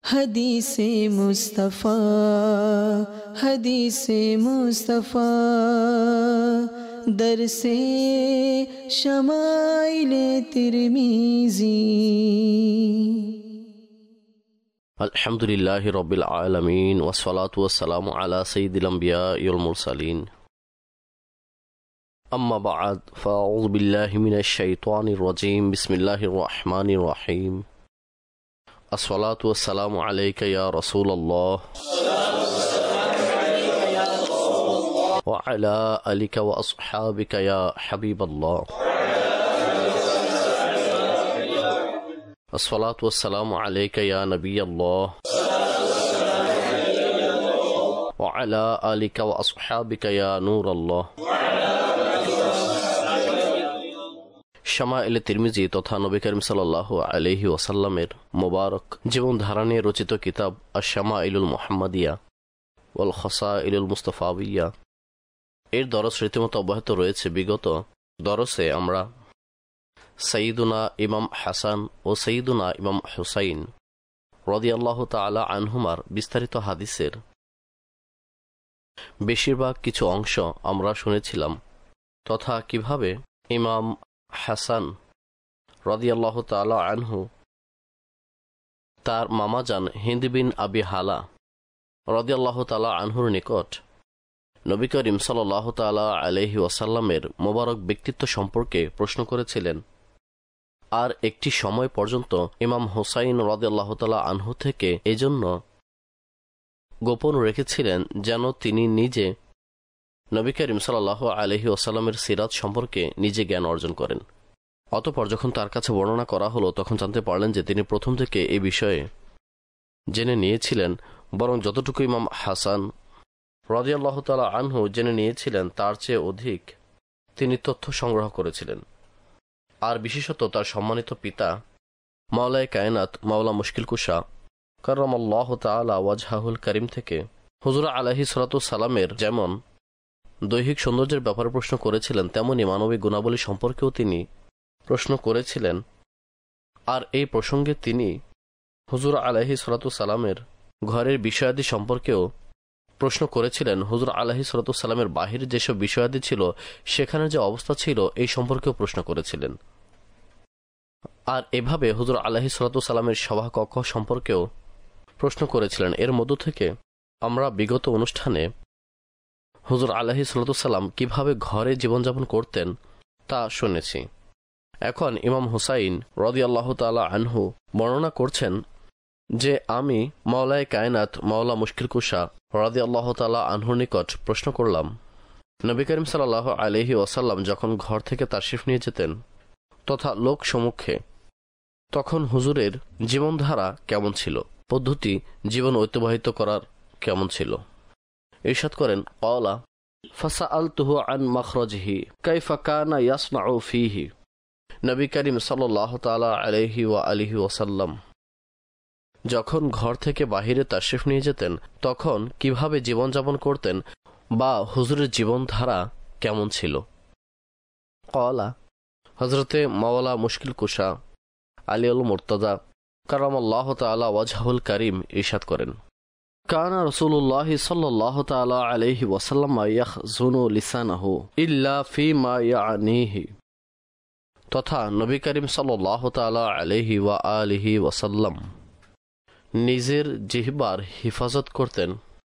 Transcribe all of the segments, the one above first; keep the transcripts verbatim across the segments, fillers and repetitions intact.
हदीसे मुस्तफ़ा हदीसे मुस्तफ़ा दरसे शमाइले तिरमिज़ी। अल्हम्दुलिल्लाहि रब्बिल आलमीन वस्सलातु वस्सलामु अला सय्यिदिल अंबियाइ वल मुरसलीन। अम्मा बअद फ़अऊज़ु बिल्लाहि मिनश शैतानिर रजीम। बिस्मिल्लाहिर रहमानिर रहीम। अस्सलातु वस्सलामु अलैका या रसूलल्लाह व अला आलिका व अस्हाबिका या हबीबल्लाह। अस्सलातु वस्सलामु अलैका या नबियल्लाह व अला आलिका व अस्हाबिका या नूरल्लाह। শামাইলে তিরমিজি তথা নবী করিম সাল্লাল্লাহু আলাইহি ওয়াসাল্লামের মোবারক জীবন ধারা নিয়ে রচিত কিতাব আশ-শামাইলুল মুহাম্মাদিয়া ওয়াল খাসাইলুল মুস্তাফাবিয়া এর দরস রীতিমতো অব্যাহত রয়েছে। বিগত দরসে আমরা সাইয়্যিদুনা ইমাম হাসান ও সাইয়্যিদুনা ইমাম হুসাইন রাদিয়াল্লাহু তাআলা আনহুমার বিস্তারিত হাদিসের বেশিরভাগ কিছু অংশ আমরা শুনেছিলাম, তথা কিভাবে ইমাম হাসান রাদিয়াল্লাহু তাআলা আনহু তার মামাজান হিন্দ বিন আবি হালা রাদিয়াল্লাহু তাআলা আনহুর নিকট নবী করিম সাল্লাল্লাহু তাআলা আলাইহি ওয়াসাল্লামের মোবারক ব্যক্তিত্ব সম্পর্কে প্রশ্ন করেছিলেন। আর একটি সময় পর্যন্ত ইমাম হুসাইন রাদিয়াল্লাহু তাআলা আনহু থেকে এজন্য গোপন রেখেছিলেন যেন তিনি নিজে নবী করিম সাল্লাল্লাহু আলাইহি ওয়াসাল্লামের সিরাত সম্পর্কে নিজে জ্ঞান অর্জন করেন। অতঃপর যখন তার কাছে বর্ণনা করা হলো তখন জানতে পারলেন যে তিনি প্রথম থেকে এই বিষয়ে জেনে নিয়েছিলেন, বরং যতটুকু ইমাম হাসান রাদিয়াল্লাহু তাআলা আনহু জেনে নিয়েছিলেন তার চেয়ে অধিক তিনি তথ্য সংগ্রহ করেছিলেন। আর বিশেষত তার সম্মানিত পিতা মাওলায়ে কায়নাত মাওলা মুশকিল কুশা কাররামাল্লাহু তাআলা ওয়াজহাহুল কারীম থেকে হুজুর আলাইহিস সালাতু সালামের যেমন দৈহিক সৌন্দর্যের ব্যাপারে প্রশ্ন করেছিলেন, তেমনি মানবিক গুণাবলী সম্পর্কেও তিনি প্রশ্ন করেছিলেন। আর এই প্রসঙ্গে তিনি হুজুর আলাইহিস সালাতু সালামের ঘরের বিষয়াদি সম্পর্কেও প্রশ্ন করেছিলেন। হুজুর আলাইহিস সালাতু সালামের বাহিরে যেসব বিষয়াদি ছিল সেখানে যে অবস্থা ছিল এই সম্পর্কেও প্রশ্ন করেছিলেন। আর এভাবে হুজুর আলাইহিস সালাতু সালামের সভাকক্ষ সম্পর্কেও প্রশ্ন করেছিলেন। এর মধ্য থেকে আমরা বিগত অনুষ্ঠানে হুজুর আলাইহিস সালাতু সালাম কিভাবে ঘরে জীবনযাপন করতেন তা শুনেছি। এখন ইমাম হুসাইন রাদিয়াল্লাহু তাআলা আনহু বর্ণনা করছেন যে আমি মাওলায়ে কায়নাত মাওলা মুশকিল কুশা রাদিয়াল্লাহু তাআলা আনহুর নিকট প্রশ্ন করলাম, নবী করিম সাল্লাল্লাহু আলাইহি ওয়াসাল্লাম যখন ঘর থেকে তাশরিফ নিয়ে যেতেন তথা লোক সম্মুখে, তখন হুজুরের জীবনধারা কেমন ছিল, পদ্ধতি জীবন অতিবাহিত করার কেমন ছিল। ইরশাদ করেন, ক্বালা ফাসআলতুহু আন মাখরাজিহি কাইফা কানা ইয়াসনাউ ফীহি। নবী করিম সাল্লাল্লাহু তাআলা আলাইহি ওয়া আলিহি ওয়াসাল্লাম যখন ঘর থেকে বাহিরে তাশরিফ নিয়ে যেতেন তখন কিভাবে জীবনযাপন করতেন বা হুজুরের জীবনধারা কেমন ছিল। ক্বালা হযরতে মাওলা মুশকিল কুশা আলিউল মুর্তাজা কাররামাল্লাহু তাআলা ওয়াজহুল কারীম ইরশাদ করেন, কানা রাসূলুল্লাহি সাল্লাল্লাহু তাআলা আলাইহি ওয়াসাল্লাম ইয়াখযুনু লিসানাহু ইল্লা ফীমা ইয়ানিহি। তথা নবী করিম সাল্লাল্লাহু তাআলা আলাইহি ওয়া আলিহি ওয়াসাল্লাম নিজের জিহ্বার হিফাজত করতেন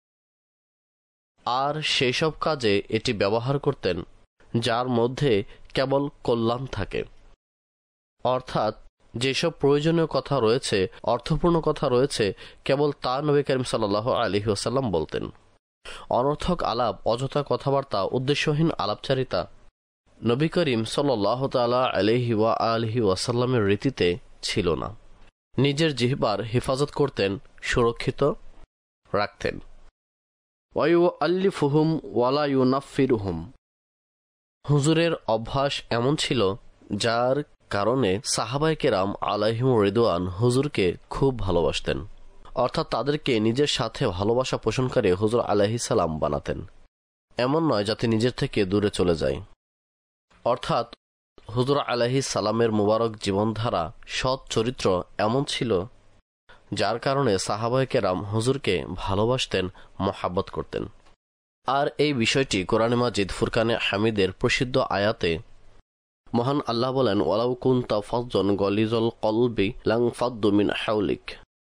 আর সেই সব কাজে এটি ব্যবহার করতেন যার মধ্যে কেবল কল্যাণ থাকে, অর্থাৎ যেসব প্রয়োজনীয় কথা রয়েছে, অর্থপূর্ণ কথা রয়েছে, কেবল তা নবী করিম সাল্লাল্লাহু আলাইহি ওয়াসাল্লাম বলতেন। অনর্থক আলাপ, অযথা কথাবার্তা, উদ্দেশ্যহীন আলাপচারিতা নবী করিম সাল্লাল্লাহু তাআলা আলাইহি ওয়া আলিহি ওয়াসাল্লামের রীতিতে ছিল না। নিজের জিহ্বার হেফাজত করতেন, সুরক্ষিত রাখতেন। ওয়ায়ুআল্লিফুহুম ওয়ালা ইউনাফফিরুহুম। হুজুরের অভ্যাস এমন ছিল যার কারণে সাহাবায়ে কেরাম আলাইহিমুর রিদওয়ান হুজুরকে খুব ভালোবাসতেন, অর্থাৎ তাদেরকে নিজের সাথে ভালোবাসা পোষণ করে হুজুর আলাইহিস সালাম বানাতেন। এমন নয় যাতে নিজের থেকে দূরে চলে যায়। অর্থাৎ হুজুর আলাইহিস সালামের মুবারক জীবনধারা, সৎ চরিত্র এমন ছিল যার কারণে সাহাবায়ে কেরাম হুজুরকে ভালোবাসতেন, মহাব্বত করতেন। আর এই বিষয়টি কোরআনে মাজিদ ফুরকানে হামিদের প্রসিদ্ধ আয়াতে মহান আল্লাহ বলেন, ওয়ালাউ কুনতা ফাজ্জান গলিজল কলবি লানফাদ্দু মিন হাওলিক।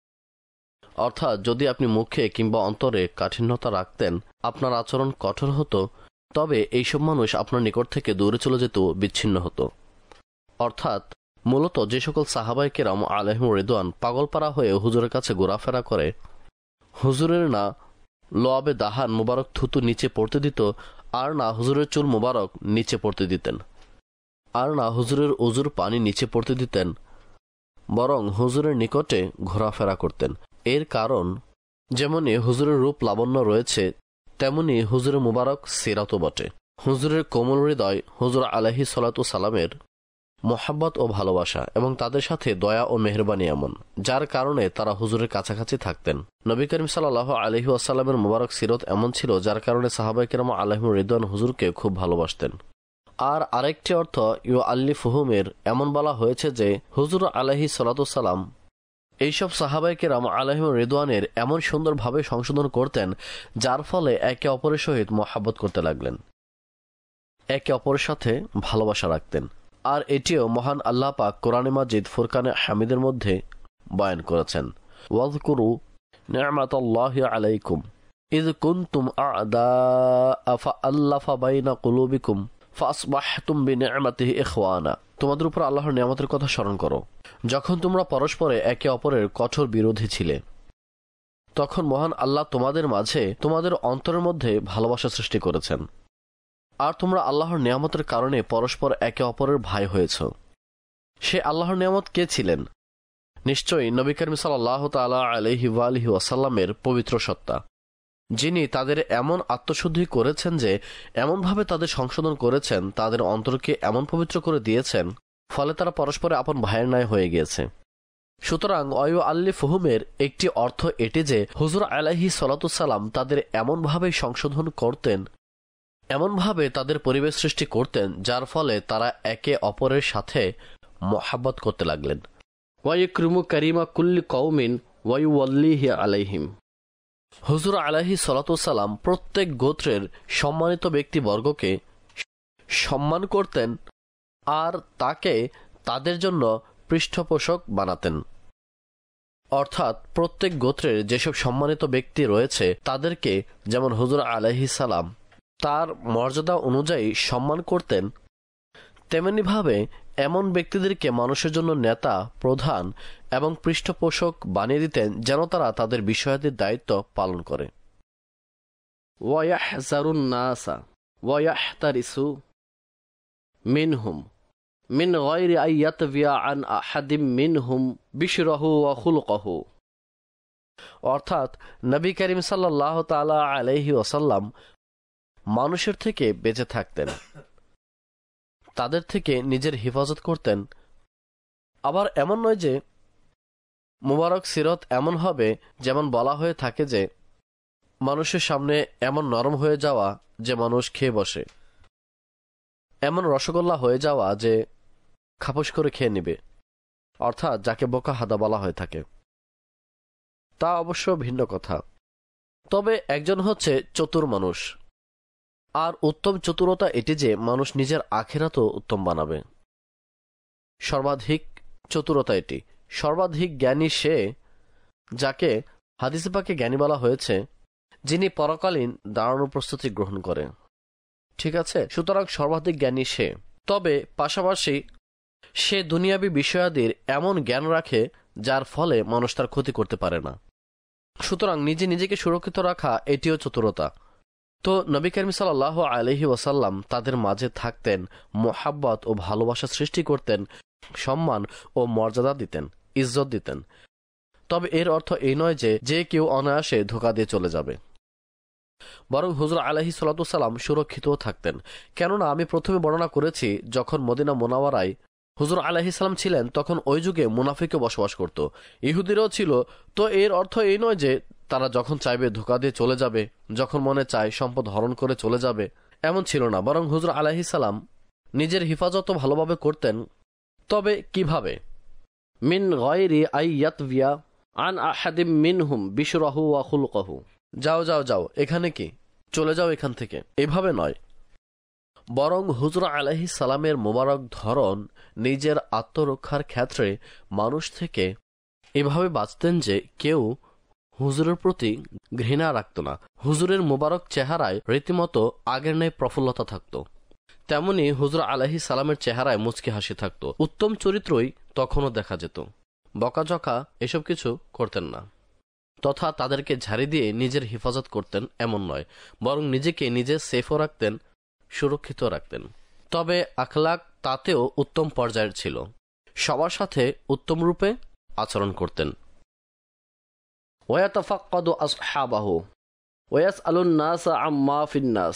অর্থাৎ যদি আপনি মুখে কিংবা অন্তরে কাঠিন্যতা রাখতেন, আপনার আচরণ কঠোর হতো, তবে এইসব মানুষ আপনার নিকট থেকে দূরে চলে যেত, বিচ্ছিন্ন হতো। অর্থাৎ মূলত যে সকল সাহাবায়ে কেরাম আলাইহিম রিদওয়ান পাগলপাড়া হয়ে হুজুরের কাছে ঘোরাফেরা করে, হুজুরের না লোয়াবে দাহান মুবারক থুতু নিচে পড়তে দিত, আর না হুজুরের চুল মুবারক নিচে পড়তে দিতেন, আর না হুজুরের ওজুর পানি নিচে পড়তে দিতেন, বরং হুজুরের নিকটে ঘোরাফেরা করতেন। এর কারণ যেমনি হুজুরের রূপ লাবণ্য রয়েছে, তেমনি হুজুরের মুবারক সিরাতও বটে। হুজুরের কোমল হৃদয় হুজুর আলাইহিস সালাতু সালামের মোহাব্বত ও ভালোবাসা এবং তাদের সাথে দয়া ও মেহেরবানি এমন, যার কারণে তারা হুজুরের কাছাকাছি থাকতেন। নবী করিম সাল্লাল্লাহু আলাইহি ওয়াসাল্লামের মুবারক সিরত এমন ছিল, যার কারণে সাহাবায়ে কেরাম আলাইহিম রিদওয়ান হুজুরকে খুব ভালোবাসতেন। আর আরেকটি অর্থ ইউ আল্লিফুহুমের এমন বলা হয়েছে যে হুজুর আলাইহিস সালাতু সালাম এইসব সাহাবায়ে কেরাম আলাইহিম রিদওয়ানের এমন সুন্দরভাবে সংশোধন করতেন, যার ফলে একে অপরের সহিত মোহাব্বত করতে লাগলেন, একে অপরের সাথে ভালোবাসা রাখতেন। আর এটিও মহান আল্লাহ পাক কোরআনে মাজিদ ফুরকানে হামিদের মধ্যে বয়ান করেছেন, ওয়াযকুরু নি'মাতাল্লাহি আলাইকুম ইয কুনতুম আ'দাআ ফাআল্লাফা বাইনা কুলুবিকুম ফাসবাহতুম বিনি'মাতিহি ইখওয়ানা। তোমাদের উপর আল্লাহর নিয়ামতের কথা স্মরণ করো, যখন তোমরা পরস্পরে একে অপরের কঠোর বিরোধী ছিলে, তখন মহান আল্লাহ তোমাদের মাঝে তোমাদের অন্তরের মধ্যে ভালোবাসা সৃষ্টি করেছেন, আর তোমরা আল্লাহর নিয়ামতের কারণে পরস্পর একে অপরের ভাই হয়েছ। সে আল্লাহর নিয়ামত কে ছিলেন? নিশ্চয়ই নবী করিম সাল্লাল্লাহু তাআলা আলাইহি ওয়া আলিহি ওয়াসাল্লামের পবিত্র সত্তা, যিনি তাদের এমন আত্মশুদ্ধি করেছেন যে এমনভাবে তাদের সংশোধন করেছেন, তাদের অন্তরকে এমন পবিত্র করে দিয়েছেন, ফলে তারা পরস্পরে আপন ভাইয়ের ন্যায় হয়ে গিয়েছে। সুতরাং অয়ু আল্লি ফুহুমের একটি অর্থ এটি যে হুজুর আলাইহিস সালাতু সালাম তাদের এমনভাবে সংশোধন করতেন, এমনভাবে তাদের পরিবেশ সৃষ্টি করতেন, যার ফলে তারা একে অপরের সাথে মোহাব্বত করতে লাগলেন। ওয়াইক্রিমু কারিমা কুল্লি কওমিন ওয়াইওয়াল্লিহি আলাইহিম। হুজুর আলাইহিস সালাতু সালাম প্রত্যেক গোত্রের সম্মানিত ব্যক্তিবর্গকে সম্মান করতেন আর তাকে তাদের জন্য পৃষ্ঠপোষক বানাতেন। অর্থাৎ প্রত্যেক গোত্রের যেসব সম্মানিত ব্যক্তি রয়েছে তাদেরকে যেমন হুজুর আলাইহিস সালাম তার মর্যাদা অনুযায়ী সম্মান করতেন, তেমনিভাবে এমন ব্যক্তিদেরকে মানুষের জন্য নেতা, প্রধান এবং পৃষ্ঠপোষক বানিয়ে দিতেন, যেন তারা তাদের বিষয়াদির দায়িত্ব পালন করে। ওয়ায়াহজারুন নাসা ওয়ায়াহতারিসু মিনহুম মিন গায়রি আইয়াতবিয়া আন আহাদিম মিনহুম বিশরাহু ওয়া খুলকাহু। অর্থাৎ নবী করিম সাল্লাল্লাহু তাআলা আলাইহি ওয়াসাল্লাম মানুষের থেকে বেঁচে থাকতেন, তাদের থেকে নিজের হেফাজত করতেন। আবার এমন নয় যে মুবারক সিরত এমন হবে যেমন বলা হয়ে থাকে যে মানুষের সামনে এমন নরম হয়ে যাওয়া যে মানুষ খেয়ে বসে, এমন রসগোল্লা হয়ে যাওয়া যে খাপস করে খেয়ে নিবে, অর্থাৎ যাকে বোকা হাদা বলা হয়ে থাকে। তা অবশ্য ভিন্ন কথা। তবে একজন হচ্ছে চতুর মানুষ, আর উত্তম চতুরতা এটি যে মানুষ নিজের আখিরাতও উত্তম বানাবে। সর্বাধিক চতুরতা এটি। সর্বাধিক জ্ঞানী সে যাকে হাদিসে পাকে জ্ঞানী বলা হয়েছে, যিনি পরকালীন দাঁড়ানোর প্রস্তুতি গ্রহণ করে। ঠিক আছে, সুতরাং সর্বাধিক জ্ঞানী সে। তবে পাশাপাশি সে দুনিয়াবী বিষয়াদির এমন জ্ঞান রাখে যার ফলে মানুষ তার ক্ষতি করতে পারে না। সুতরাং নিজে নিজেকে সুরক্ষিত রাখা এটিও চতুরতা। তো নবী করিম সাল্লাল্লাহু আলাইহি ওয়াসাল্লাম তাদের মাঝে থাকতেন, মোহাব্বত ও ভালোবাসা সৃষ্টি করতেন, সম্মান ও মর্যাদা দিতেন, ইজ্জত দিতেন। তবে এর অর্থ এই নয় যে যে কেউ অনায়াসে ধোঁকা দিয়ে চলে যাবে, বরং হুজুর আলাইহিস সালাতু সালাম সুরক্ষিতও থাকতেন। কেননা আমি প্রথমে বর্ণনা করেছি, যখন মদিনা মুনাওয়ারায় হুজুর আলাইহিস সালাম ছিলেন তখন ওই যুগে মুনাফিকও বসবাস করত, ইহুদিরাও ছিল। তো এর অর্থ এই নয় যে তারা যখন চাইবে ধোঁকা দিয়ে চলে যাবে, যখন মনে চায় সম্পদ হরণ করে চলে যাবে, এমন ছিল না। বরং হুজুর আলাইহিস সালাম নিজের হিফাজত ভালোভাবে করতেন। তবে কিভাবে? মিন গায়রি আইয়াতবিয়া আন আহাদিম মিনহুম বিশরাহু ওয়া খুলকাহু। যাও যাও যাও, এখানে কি, চলে যাও এখান থেকে, এভাবে নয়। বরং হুজুর আলাইহিস সালামের মোবারক ধরন নিজের আত্মরক্ষার ক্ষেত্রে মানুষ থেকে এভাবে বাঁচতেন যে কেউ হুজুরের প্রতি ঘৃণা রাখত না। হুজুরের মোবারক চেহারায় রীতিমতো আগের ন্যায় প্রফুল্লতা থাকত। তেমনি হুজুর আলাইহিস সালামের চেহারায় মুচকি হাসি থাকত। উত্তম চরিত্রই তখনও দেখা যেত। বকাঝকা এসব কিছু করতেন না, তথা তাদেরকে ঝাড়ি দিয়ে নিজের হেফাজত করতেন এমন নয়, বরং নিজেকে নিজে সেফও রাখতেন, সুরক্ষিত রাখতেন। তবে আখলাক তাতেও উত্তম পর্যায়ের ছিল। সবার সাথে উত্তম রূপে আচরণ করতেন। ওয়াতাফাক্কাদু আসহাবাহু ওয়াসআলুন নাস আম্মা ফিন্নাস।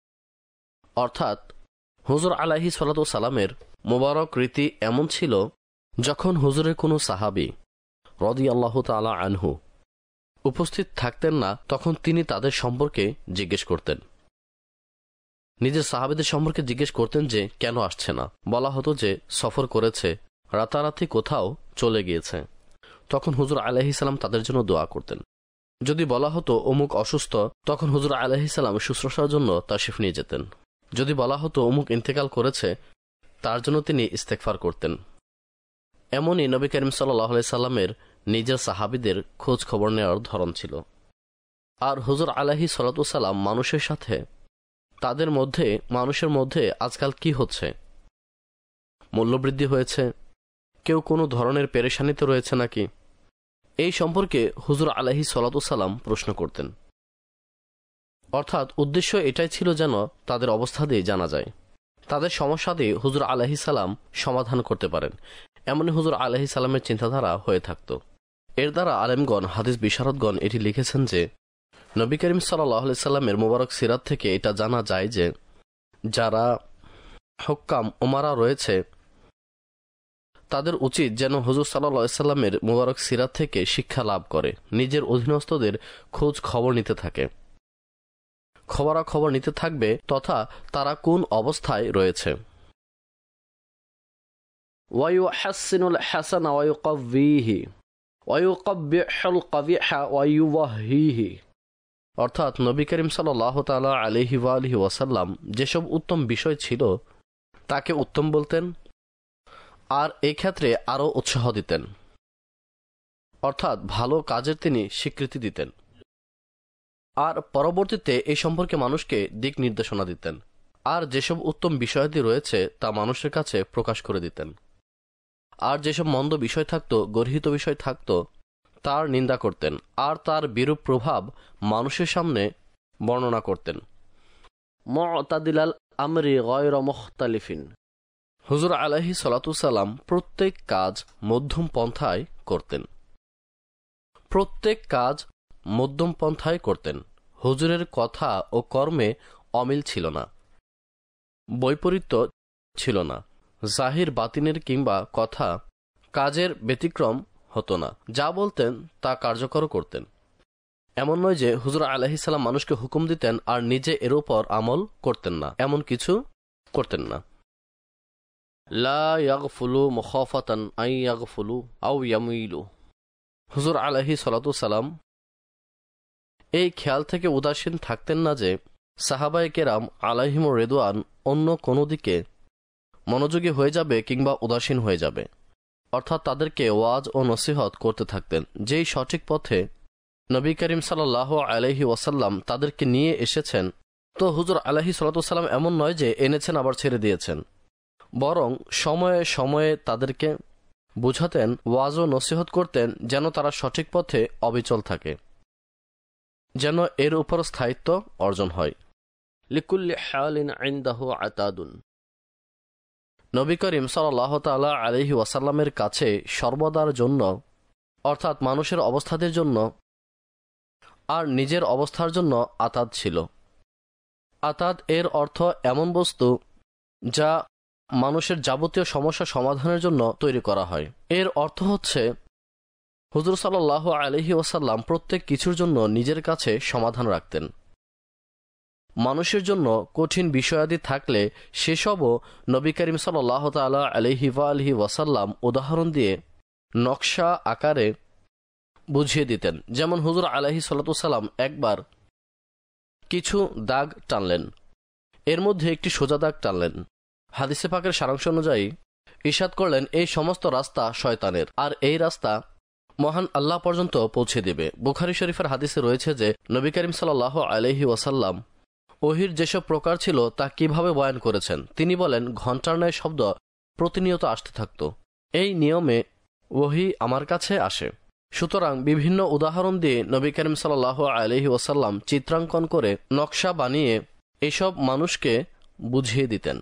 অর্থাৎ হুজুর আলাইহিস সালাতু সালামের মোবারক রীতি এমন ছিল, যখন হুজুরের কোনো সাহাবী রাদিয়াল্লাহু তাআলা আনহু উপস্থিত থাকতেন না, তখন তিনি তাদের সম্পর্কে জিজ্ঞেস করতেন। নিজের সাহাবীদের সম্পর্কে জিজ্ঞেস করতেন যে কেন আসছে না। বলা হতো যে সফর করেছে, রাতারাতি কোথাও চলে গিয়েছে। তখন হুজুর আলাইহিস সালাম তাদের জন্য দোয়া করতেন। যদি বলা হতো অমুক অসুস্থ, তখন হুজুর আলাইহিস সালাম শুশ্রূষার জন্য তাশরিফ নিয়ে যেতেন। যদি বলা হতো অমুক ইন্তেকাল করেছে, তার জন্য তিনি ইস্তেগফার করতেন। এমনই নবী করিম সাল্লাল্লাহু আলাইহি সাল্লামের নিজের সাহাবীদের খোঁজ খবর নেওয়ার ধরন ছিল। আর হুজুর আলাইহিস সালাতু সালাম মানুষের সাথে, তাদের মধ্যে, মানুষের মধ্যে আজকাল কি হচ্ছে, মূল্যবৃদ্ধি হয়েছে, কেউ কোনো ধরনের পেরেশানিতে রয়েছে নাকি, এই সম্পর্কে হুজুর আলাইহিস সালাতু সালাম প্রশ্ন করতেন। অর্থাৎ উদ্দেশ্য এটাই ছিল যেন তাদের অবস্থা দিয়ে জানা যায়, তাদের সমস্যা দিয়ে হুজুর আলাইহিস সালাম সমাধান করতে পারেন। এমনই হুজুর আলাইহিস সালামের চিন্তাধারা হয়ে থাকত। এর দ্বারা আলেমগণ, হাদিস বিশারদগণ এটি লিখেছেন যে নবী করিম সাল্লাল্লাহু আলাইহি সাল্লামের মোবারক সিরাত থেকে এটা জানা যায় যে যারা হুক্কাম উমারা রয়েছে, তাদের উচিত যেন হুজুর সাল্লাল্লাহু আলাইহি সাল্লামের মোবারক সিরাত থেকে শিক্ষা লাভ করে, নিজের অধীনস্থদের খোঁজ খবর নিতে থাকে, খবরাখবর নিতে থাকবে, তথা তারা কোন অবস্থায় রয়েছে। ওয়ায়ুহাসসিনুল হাসানা ওয়ায়ুকাব্বিহি ওয়ায়ুকাব্বিহুল কাবিহা ওয়ায়ুওয়াহহিহি। অর্থাৎ নবী করিম সাল্লাল্লাহু তাআলা আলাইহি ওয়া আলিহি ওয়াসাল্লাম যেসব উত্তম বিষয় ছিল তাকে উত্তম বলতেন, আর এই ক্ষেত্রে আরও উৎসাহ দিতেন। অর্থাৎ ভালো কাজের তিনি স্বীকৃতি দিতেন, আর পরবর্তীতে এই সম্পর্কে মানুষকে দিক নির্দেশনা দিতেন। আর যেসব উত্তম বিষয়াদি রয়েছে তা মানুষের কাছে প্রকাশ করে দিতেন। আর যেসব মন্দ বিষয় থাকতো, গর্হিত বিষয় থাকতো, তার নিন্দা করতেন, আর তার বিরূপ প্রভাব মানুষের সামনে বর্ণনা করতেন। মুতাদিলাল আমরি গায়রা মুখতালিফিন। হুজুর আলাইহিস সালাতু সালাম প্রত্যেক কাজ মধ্যম পন্থায় করতেন। প্রত্যেক কাজ মধ্যম পন্থায় করতেন। হুজুরের কথা ও কর্মে অমিল ছিল না, বৈপরীত্য ছিল না, জাহির বাতিনের কিংবা কথা কাজের ব্যতিক্রম হতো না। যা বলতেন তা কার্যকর করতেন। এমন নয় যে হুজুর আলাইহিস সালাম মানুষকে হুকুম দিতেন আর নিজে এর উপর আমল করতেন না, এমন কিছু করতেন না। লা ইয়াগফুলু মুখাফাতান আন ইয়াগফুলু আও ইয়ামিলু। হুজুর আলাইহিস সালাতু সালাম এই খেয়াল থেকে উদাসীন থাকতেন না যে সাহাবায়ে কেরাম আলাইহিমুর রিদওয়ান অন্য কোনো দিকে মনোযোগী হয়ে যাবে কিংবা উদাসীন হয়ে যাবে। অর্থাৎ তাদেরকে ওয়াজ ও নসিহত করতে থাকতেন, যেই সঠিক পথে নবী করিম সাল্লাল্লাহু আলাইহি ওয়াসাল্লাম তাদেরকে নিয়ে এসেছেন। তো হুজুর আলাইহিস সালাতু সালাম এমন নয় যে এনেছেন আবার ছেড়ে দিয়েছেন, বরং সময়ে সময়ে তাদেরকে বুঝাতেন, ওয়াজ ও নসিহত করতেন, যেন তারা সঠিক পথে অবিচল থাকে, যেন এর উপর স্থায়িত্ব অর্জন হয়। লিকুল্লি হালিন ইনদাহু আতাদুন। নবী করিম সাল্লাল্লাহু তাআলা আলাইহি ওয়াসাল্লামের কাছে সর্বদার জন্য, অর্থাৎ মানুষের অবস্থাদের জন্য আর নিজের অবস্থার জন্য আতাদ ছিল। আতাদ এর অর্থ এমন বস্তু যা মানুষের যাবতীয় সমস্যা সমাধানের জন্য তৈরি করা হয়। এর অর্থ হচ্ছে হুজুর সাল্লাল্লাহু আলাইহি ওয়াসাল্লাম প্রত্যেক কিছুর জন্য নিজের কাছে সমাধান রাখতেন। মানুষের জন্য কঠিন বিষয়াদি থাকলে সেসবও নবী করিম সাল্লাল্লাহু তাআলা আলাইহি ওয়া আলিহি ওয়াসাল্লাম উদাহরণ দিয়ে নকশা আকারে বুঝিয়ে দিতেন। যেমন হুজুর আলাইহিস সালাতু সালাম একবার কিছু দাগ টানলেন, এর মধ্যে একটি সোজা দাগ টানলেন। হাদিসে পাকের সারাংশ অনুযায়ী ইরশাদ করলেন, এই সমস্ত রাস্তা শয়তানের, আর এই রাস্তা মহান আল্লাহ পর্যন্ত পৌঁছে দেবে। বুখারী শরীফের হাদিসে রয়েছে যে নবী করিম সাল্লাল্লাহু আলাইহি ওয়াসাল্লাম ওহির যেসব প্রকার ছিল তা কিভাবে বয়ান করেছেন। তিনি বলেন, ঘণ্টার ন্যায় শব্দ প্রতিনিয়ত আসতে থাকত। এই নিয়মে ওহি আমার কাছে আসে। সুতরাং বিভিন্ন উদাহরণ দিয়ে নবী করিম সাল্লাল্লাহু আলাইহি ওয়াসাল্লাম চিত্রাঙ্কন করে নকশা বানিয়ে এসব মানুষকে বুঝিয়ে দিতেন।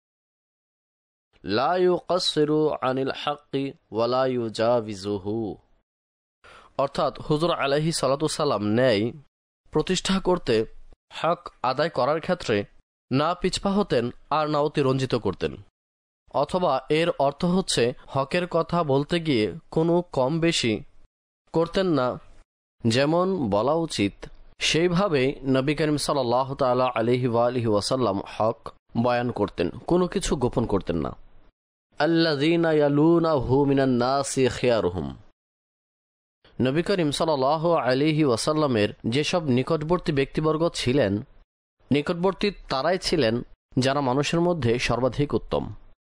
লা ইউকাসসিরু আনিল হাক্কি ওয়া লা ইউজাবিজুহু, অর্থাৎ হুজুর আলাইহিস সালাতু সালাম ন্যায় প্রতিষ্ঠা করতে, হক আদায় করার ক্ষেত্রে না পিছপা হতেন আর না অতিরঞ্জিত করতেন। অথবা এর অর্থ হচ্ছে হকের কথা বলতে গিয়ে কোনো কম বেশি করতেন না, যেমন বলা উচিত সেইভাবেই নবী করিম সাল্লাল্লাহু তাআলা আলাইহি ওয়া আলিহি ওয়াসাল্লাম হক বয়ান করতেন, কোনো কিছু গোপন করতেন না। আল্লাযীনা ইয়ালুনাহু মিনান নাসি খিয়ারুহুম, নবী করিম সাল্লাল্লাহু আলাইহি ওয়াসাল্লামের যেসব নিকটবর্তী ব্যক্তিবর্গ ছিলেন, নিকটবর্তী তারাই ছিলেন যারা মানুষের মধ্যে সর্বাধিক উত্তম।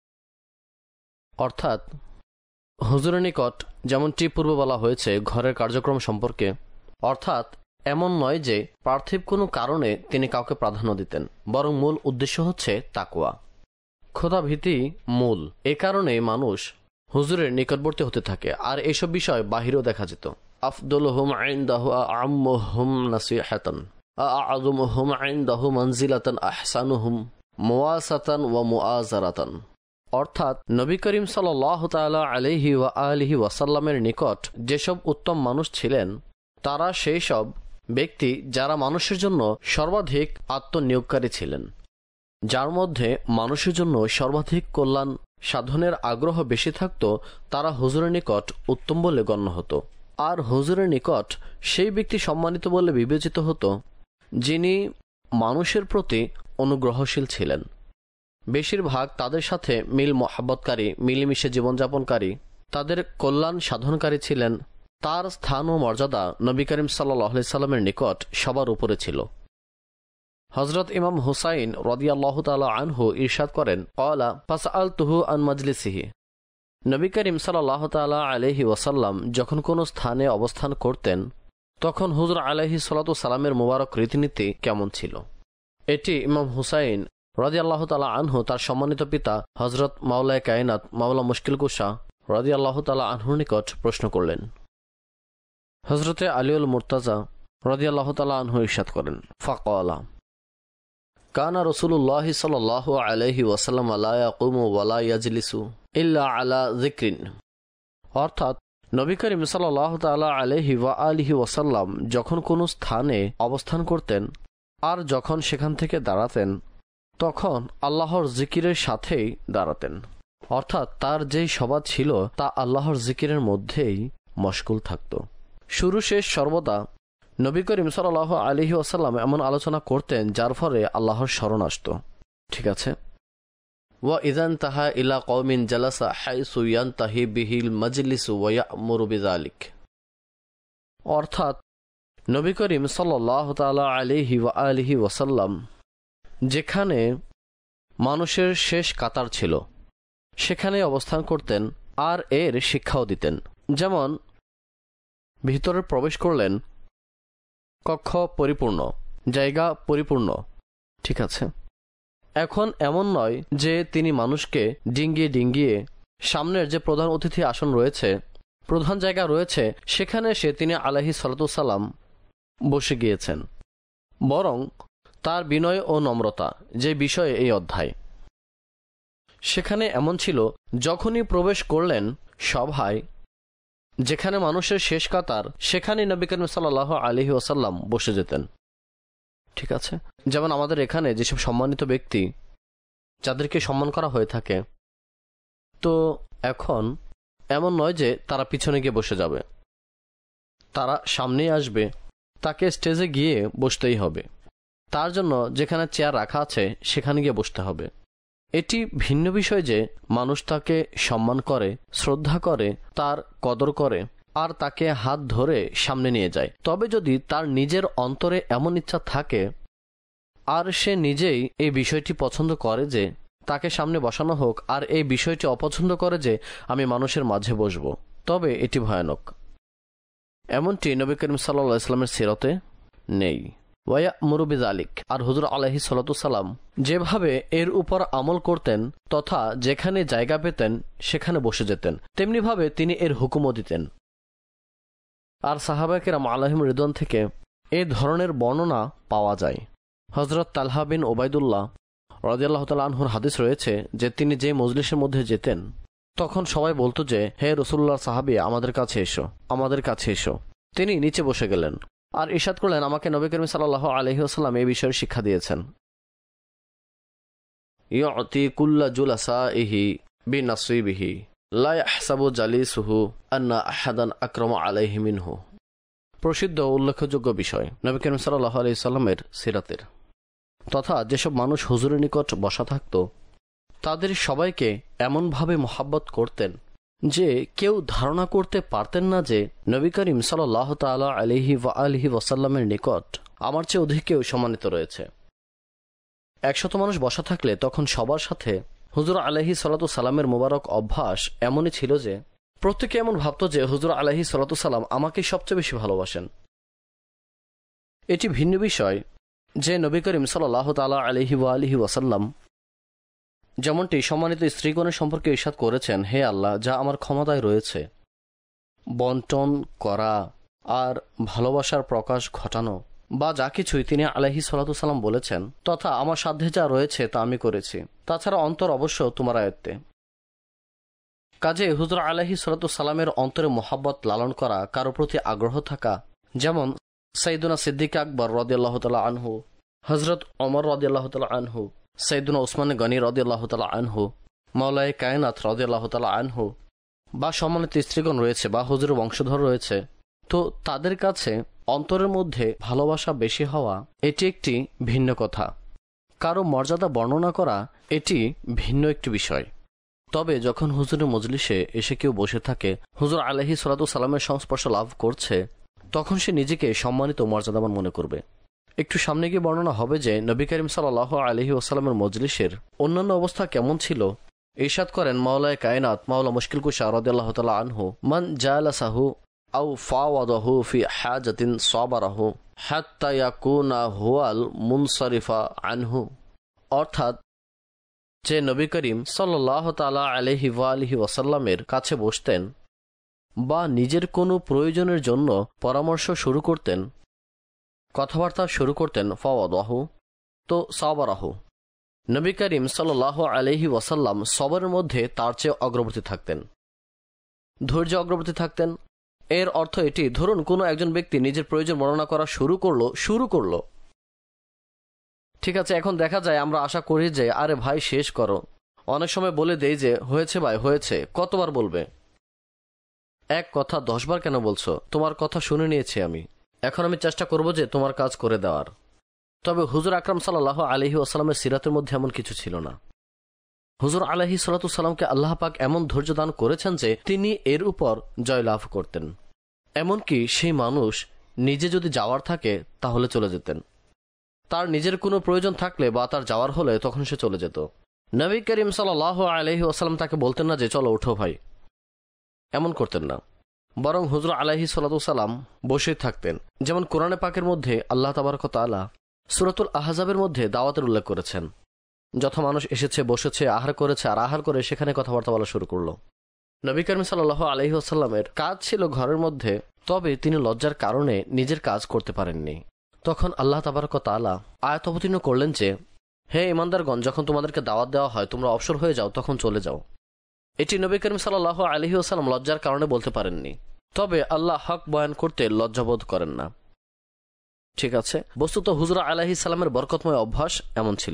অর্থাৎ হুজুরের নিকট যেমনটি পূর্বে বলা হয়েছে ঘরের কার্যক্রম সম্পর্কে, অর্থাৎ এমন নয় যে পার্থিব কোনো কারণে তিনি কাউকে প্রাধান্য দিতেন, বরং মূল উদ্দেশ্য হচ্ছে তাকওয়া, খোদাভীতি মূল। এ কারণে মানুষ হুজুরের নিকটবর্তী হতে থাকে। আর এসব বিষয় বাহিরেও দেখা যেত। আফদলুহুম ইনদাহু আ'আম্মুহুম নাসিহাতান আ'আযমুহুম ইনদাহু মানজিলাতান আহসানুহুম মুওয়াসাতান ওয়া মুআযারাতান, অর্থাৎ নবী করিম সাল্লাল্লাহু তাআলা আলাইহি ওয়া আলিহি ওয়াসাল্লামের নিকট যেসব উত্তম মানুষ ছিলেন তারা সেই সব ব্যক্তি যারা মানুষের জন্য সর্বাধিক আত্মনিয়োগকারী ছিলেন, যার মধ্যে মানুষের জন্য সর্বাধিক কল্যাণ সাধনের আগ্রহ বেশি থাকত, তারা হুজুরের নিকট উত্তম বলে গণ্য হতো। আর হুজুরের নিকট সেই ব্যক্তি সম্মানিত বলে বিবেচিত হতো যিনি মানুষের প্রতি অনুগ্রহশীল ছিলেন, বেশিরভাগ তাদের সাথে মিল মহাব্বতকারী, মিলেমিশে জীবনযাপনকারী, তাদের কল্যাণ সাধনকারী ছিলেন। তার স্থান ও মর্যাদা নবী করিম সাল্লাল্লাহু আলাইহি সাল্লামের নিকট সবার উপরে ছিল। হযরত ইমাম হুসাইন রাদিয়াল্লাহু তাআলা আনহু ইরশাদ করেন, ক্বালা ফাসআলতুহু আন মাজলিসিহি, নবী করিম সাল্লাল্লাহু তাআলা আলাইহি ওয়াসাল্লাম যখন কোনো স্থানে অবস্থান করতেন তখন হুজুর আলাইহিস সালাতু সালামের মুবারক রীতিনীতি কেমন ছিল। এটি ইমাম হুসাইন রাদিয়াল্লাহু তাআলা আনহু তার সম্মানিত পিতা হযরত মাওলায়ে কায়নাত মাওলা মুশকিল কুশা রাদিয়াল্লাহু তাআলা আনহুর নিকট প্রশ্ন করলেন। হযরতে আলীউল মুর্তাজা রাদিয়াল্লাহু তাআলা আনহু ইরশাদ করেন, ফাকালা কানা রাসূলুল্লাহ সাল্লাল্লাহু আলাইহি ওয়াসাল্লাম লা ইয়াকুমু ওয়া লা ইয়াজলিসু ইল্লা আলা যিকরিন, অর্থাৎ নবী করিম সাল্লাল্লাহু তাআলা আলাইহি ওয়া আলিহি ওয়াসাল্লাম যখন কোনো স্থানে অবস্থান করতেন আর যখন সেখান থেকে দাঁড়াতেন তখন আল্লাহর জিকিরের সাথেই দাঁড়াতেন, অর্থাৎ তার যেই সভা ছিল তা আল্লাহর জিকিরের মধ্যেই মশগুল থাকত। শুরু শেষ সর্বদা নবী করিম সাল্লাল্লাহু আলাইহি ওয়াসাল্লাম এমন আলোচনা করতেন যার ফলে আল্লাহর স্মরণ আসত। ঠিক আছে। ওয়া ইযান তাহা ইলা কওমিন জালাসা হাইসু ইয়ানতাহি বিহিল মাজলিসু ওয়া ইয়া'মুরু বিযালিক, অর্থাৎ নবী করিম সাল্লাল্লাহু তাআলা আলাইহি ওয়া আলিহি ওয়াসাল্লাম যেখানে মানুষের শেষ কাতার ছিল সেখানে অবস্থান করতেন আর এর শিক্ষাও দিতেন। যেমন ভিতরে প্রবেশ করলেন, কক্ষ পরিপূর্ণ, জায়গা পরিপূর্ণ, ঠিক আছে। এখন এমন নয় যে তিনি মানুষকে ডিঙ্গিয়ে ডিঙ্গিয়ে সামনের যে প্রধান অতিথি আসন রয়েছে, প্রধান জায়গা রয়েছে, সেখানে এসে তিনি আলাইহিস সালাতু সালাম বসে গিয়েছেন, বরং তার বিনয় ও নম্রতা যে বিষয়ে এই অধ্যায়, সেখানে এমন ছিল যখনই প্রবেশ করলেন সভায় যেখানে মানুষের শেষ কাতার সেখানে নবী করিম সাল্লাল্লাহু আলাইহি ওয়াসাল্লাম বসে যেতেন। ঠিক আছে। যেমন আমাদের এখানে যেসব সম্মানিত ব্যক্তি যাদেরকে সম্মান করা হয়ে থাকে, তো এখন এমন নয় যে তারা পিছনে গিয়ে বসে যাবে, তারা সামনেই আসবে, তাকে স্টেজে গিয়ে বসতেই হবে, তার জন্য যেখানে চেয়ার রাখা আছে সেখানে গিয়ে বসতে হবে। এটি ভিন্ন বিষয় যে মানুষ তাকে সম্মান করে, শ্রদ্ধা করে, তার কদর করে, আর তাকে হাত ধরে সামনে নিয়ে যায়। তবে যদি তার নিজের অন্তরে এমন ইচ্ছা থাকে আর সে নিজেই এই বিষয়টি পছন্দ করে যে তাকে সামনে বসানো হোক, আর এই বিষয়টি অপছন্দ করে যে আমি মানুষের মাঝে বসব, তবে এটি ভয়ানক। এমনটি নবী করিম সাল্লাল্লাহু আলাইহি ওয়াসাল্লামের সিরাতে নেই। ওয়ায়ামুরু বিযালিক, আর হুজুর আলাইহিস সালাতু সালাম যেভাবে এর উপর আমল করতেন তথা যেখানে জায়গা পেতেন সেখানে বসে যেতেন, তেমনিভাবে তিনি এর হুকুমও দিতেন। আর সাহাবায়ে কেরাম আলাইহিম রিদওয়ান থেকে এ ধরনের বর্ণনা পাওয়া যায়। হযরত তালহা বিন ওবায়দুল্লাহ রাদিয়াল্লাহু তাআলা আনহুর হাদিস রয়েছে যে তিনি যে মজলিসের মধ্যে যেতেন তখন সবাই বলতো যে হে রাসূলুল্লাহর সাহাবী, আমাদের কাছে এসো, আমাদের কাছে এসো। তিনি নিচে বসে গেলেন আর ইরশাদ করলেন, আমাকে নবী করিম সাল্লাল্লাহু আলাইহি ওয়াসাল্লাম এই বিষয়ে শিক্ষা দিয়েছেন। ইউতি কুল্লা জুলাসাইহি বিনাসিবিহি লা ইয়াহসাবু জালিসুহু আন্না আহাদান আকরামু আলাইহি মিনহু। প্রসিদ্ধ উল্লেখযোগ্য বিষয় নবী করিম সাল্লাল্লাহু আলাইহি ওয়াসাল্লামের সিরাতের, তথা যেসব মানুষ হুজুরের নিকট বসা থাকত তাদের সবাইকে এমনভাবে মোহাব্বত করতেন যে কেউ ধারণা করতে পারতেন না যে নবী করিম সাল্লাল্লাহু তাআলা আলাইহি ওয়া আলিহি ওয়াসাল্লামের নিকট আমার চেয়ে অধিক কেউ সম্মানিত রয়েছে। একশত মানুষ বসা থাকলে তখন সবার সাথে হুজুর আলাইহি সালাতু সালামের মোবারক অভ্যাস এমনই ছিল যে প্রত্যেকে এমন ভাবত যে হুজুর আলাইহি সালাতু সালাম আমাকে সবচেয়ে বেশি ভালোবাসেন। এটি ভিন্ন বিষয় যে নবী করিম সাল্লাল্লাহু তাআলা আলাইহি ওয়া আলিহি ওয়াসাল্লাম যেমনটি সম্মানিত স্ত্রীগণের সম্পর্কে ইরশাদ করেছেন, হে আল্লাহ, যা আমার ক্ষমতায় রয়েছে বন্টন করা আর ভালোবাসার প্রকাশ ঘটানো বা যা কিছুই তিনি আলাইহি সালাতু সালাম বলেছেন তথা আমার সাধ্যে যা রয়েছে তা আমি করেছি, তাছাড়া অন্তর অবশ্য তোমার আয়ত্তে। কাজে হুজুর আলাইহি সালাতু সালামের অন্তরে মোহাব্বত লালন করা, কারো প্রতি আগ্রহ থাকা, যেমন সাইয়্যিদুনা সিদ্দিক আকবর রাদিয়াল্লাহু তাআলা আনহু, হযরত ওমর রাদিয়াল্লাহু তাআলা আনহু, সাইয়্যিদুনা উসমান গনি রাদিয়াল্লাহু তাআলা আনহু, মাওলায়ে কায়নাত রাদিয়াল্লাহু তাআলা আনহু, বা সম্মানিত স্ত্রীগণ রয়েছে বা হুজুরের বংশধর রয়েছে, তো তাদের কাছে অন্তরের মধ্যে ভালোবাসা বেশি হওয়া এটি একটি ভিন্ন কথা। কারো মর্যাদা বর্ণনা করা এটি ভিন্ন একটি বিষয়। তবে যখন হুজুরের মজলিসে এসে কেউ বসে থাকে, হুজুর আলাইহি সালাতু সালামের সংস্পর্শ লাভ করছে, তখন সে নিজেকে সম্মানিত মর্যাদাবান মনে করবে। একটু সামনে গিয়ে বর্ণনা হবে যে নবী করিম সাল্লাল্লাহু আলাইহি ওয়াসাল্লামের মজলিসের অন্যান্য অবস্থা কেমন ছিল। ইরশাদ করেন মাওলায়ে কায়নাত মাওলা মুশকিল কুশা রাদিয়াল্লাহু তাআলা আনহু, মান জালাসাহু আও ফাওয়াদাহু ফি হাজাতিন সাবারাহু হাত্তা ইয়াকুনা হুয়াল মুনসারিফা আনহু। অর্থাৎ যে নবী করিম সাল্লাল্লাহু তাআলা আলাইহি ওয়া আলিহি ওয়াসাল্লামের কাছে বসতেন বা নিজের কোনো প্রয়োজনের জন্য পরামর্শ শুরু করতেন, কথাবার্তা শুরু করতেন, ফাওয়াদাহু, তো সাবারাহু, নবী করিম সাল্লাল্লাহু আলাইহি ওয়াসাল্লাম সবরের মধ্যে তার চেয়ে অগ্রবর্তী থাকতেন, ধৈর্য অগ্রবর্তী থাকতেন। এর অর্থ এটি, ধরুন কোনো একজন ব্যক্তি নিজের প্রয়োজন বর্ণনা করা শুরু করলো শুরু করলো ঠিক আছে, এখন দেখা যায় আমরা আশা করি যে আরে ভাই শেষ করো, অনেক সময় বলে দেই যে হয়েছে ভাই হয়েছে, কতবার বলবে, এক কথা দশবার কেন বলছো, তোমার কথা শুনে নিয়েছি আমি, এখন আমি চেষ্টা করব যে তোমার কাজ করে দেওয়ার। তবে হুজুর আকরাম সাল্লাল্লাহু আলাইহি ওয়াসাল্লামের সিরাতের মধ্যে এমন কিছু ছিল না। হুজুর আলাইহি সাল্লাতু সাল্লামকে আল্লাহ পাক এমন ধৈর্য দান করেছেন যে তিনি এর উপর জয়লাভ করতেন। এমনকি সেই মানুষ নিজে যদি যাওয়ার থাকে তাহলে চলে যেতেন, তার নিজের কোনো প্রয়োজন থাকলে বা তার যাওয়ার হলে তখন সে চলে যেত। নবী করিম সাল্লাল্লাহু আলাইহি ওয়াসাল্লাম তাকে বলতেন না যে চলো উঠো ভাই, এমন করতেন না, বরং হুজুর আলাইহি সাল্লাতু সাল্লাম বসে থাকতেন। যেমন কোরআনে পাকের মধ্যে আল্লাহ তাবারক ওয়া তাআলা সূরাতুল আহজাবের মধ্যে দাওয়াতের উল্লেখ করেছেন, যত মানুষ এসেছে বসেছে আহার করেছে আর আহার করে সেখানে কথাবার্তা বলা শুরু করলো। নবী করিম সাল্লাল্লাহু আলাইহি ওয়াসাল্লামের কাজ ছিল ঘরের মধ্যে, তবে তিনি লজ্জার কারণে নিজের কাজ করতে পারেননি। তখন আল্লাহ তাবারক ওয়া তাআলা আয়াত অবতীর্ণ করলেন যে হে ঈমানদারগণ, যখন তোমাদেরকে দাওয়াত দেওয়া হয় তোমরা অবসর হয়ে যাও, তখন চলে যাও। এটি নবী করিম সাল্লাল্লাহু আলাইহি ওয়াসাল্লাম লজ্জার কারণে বলতে পারেননি, তবে আল্লাহ হক বয়ান করতে লজ্জাবোধ করেন না। ঠিক আছে, বস্তুত হুজুর আলাইহিস সালামের বরকতময় অভ্যাস এমন ছিল।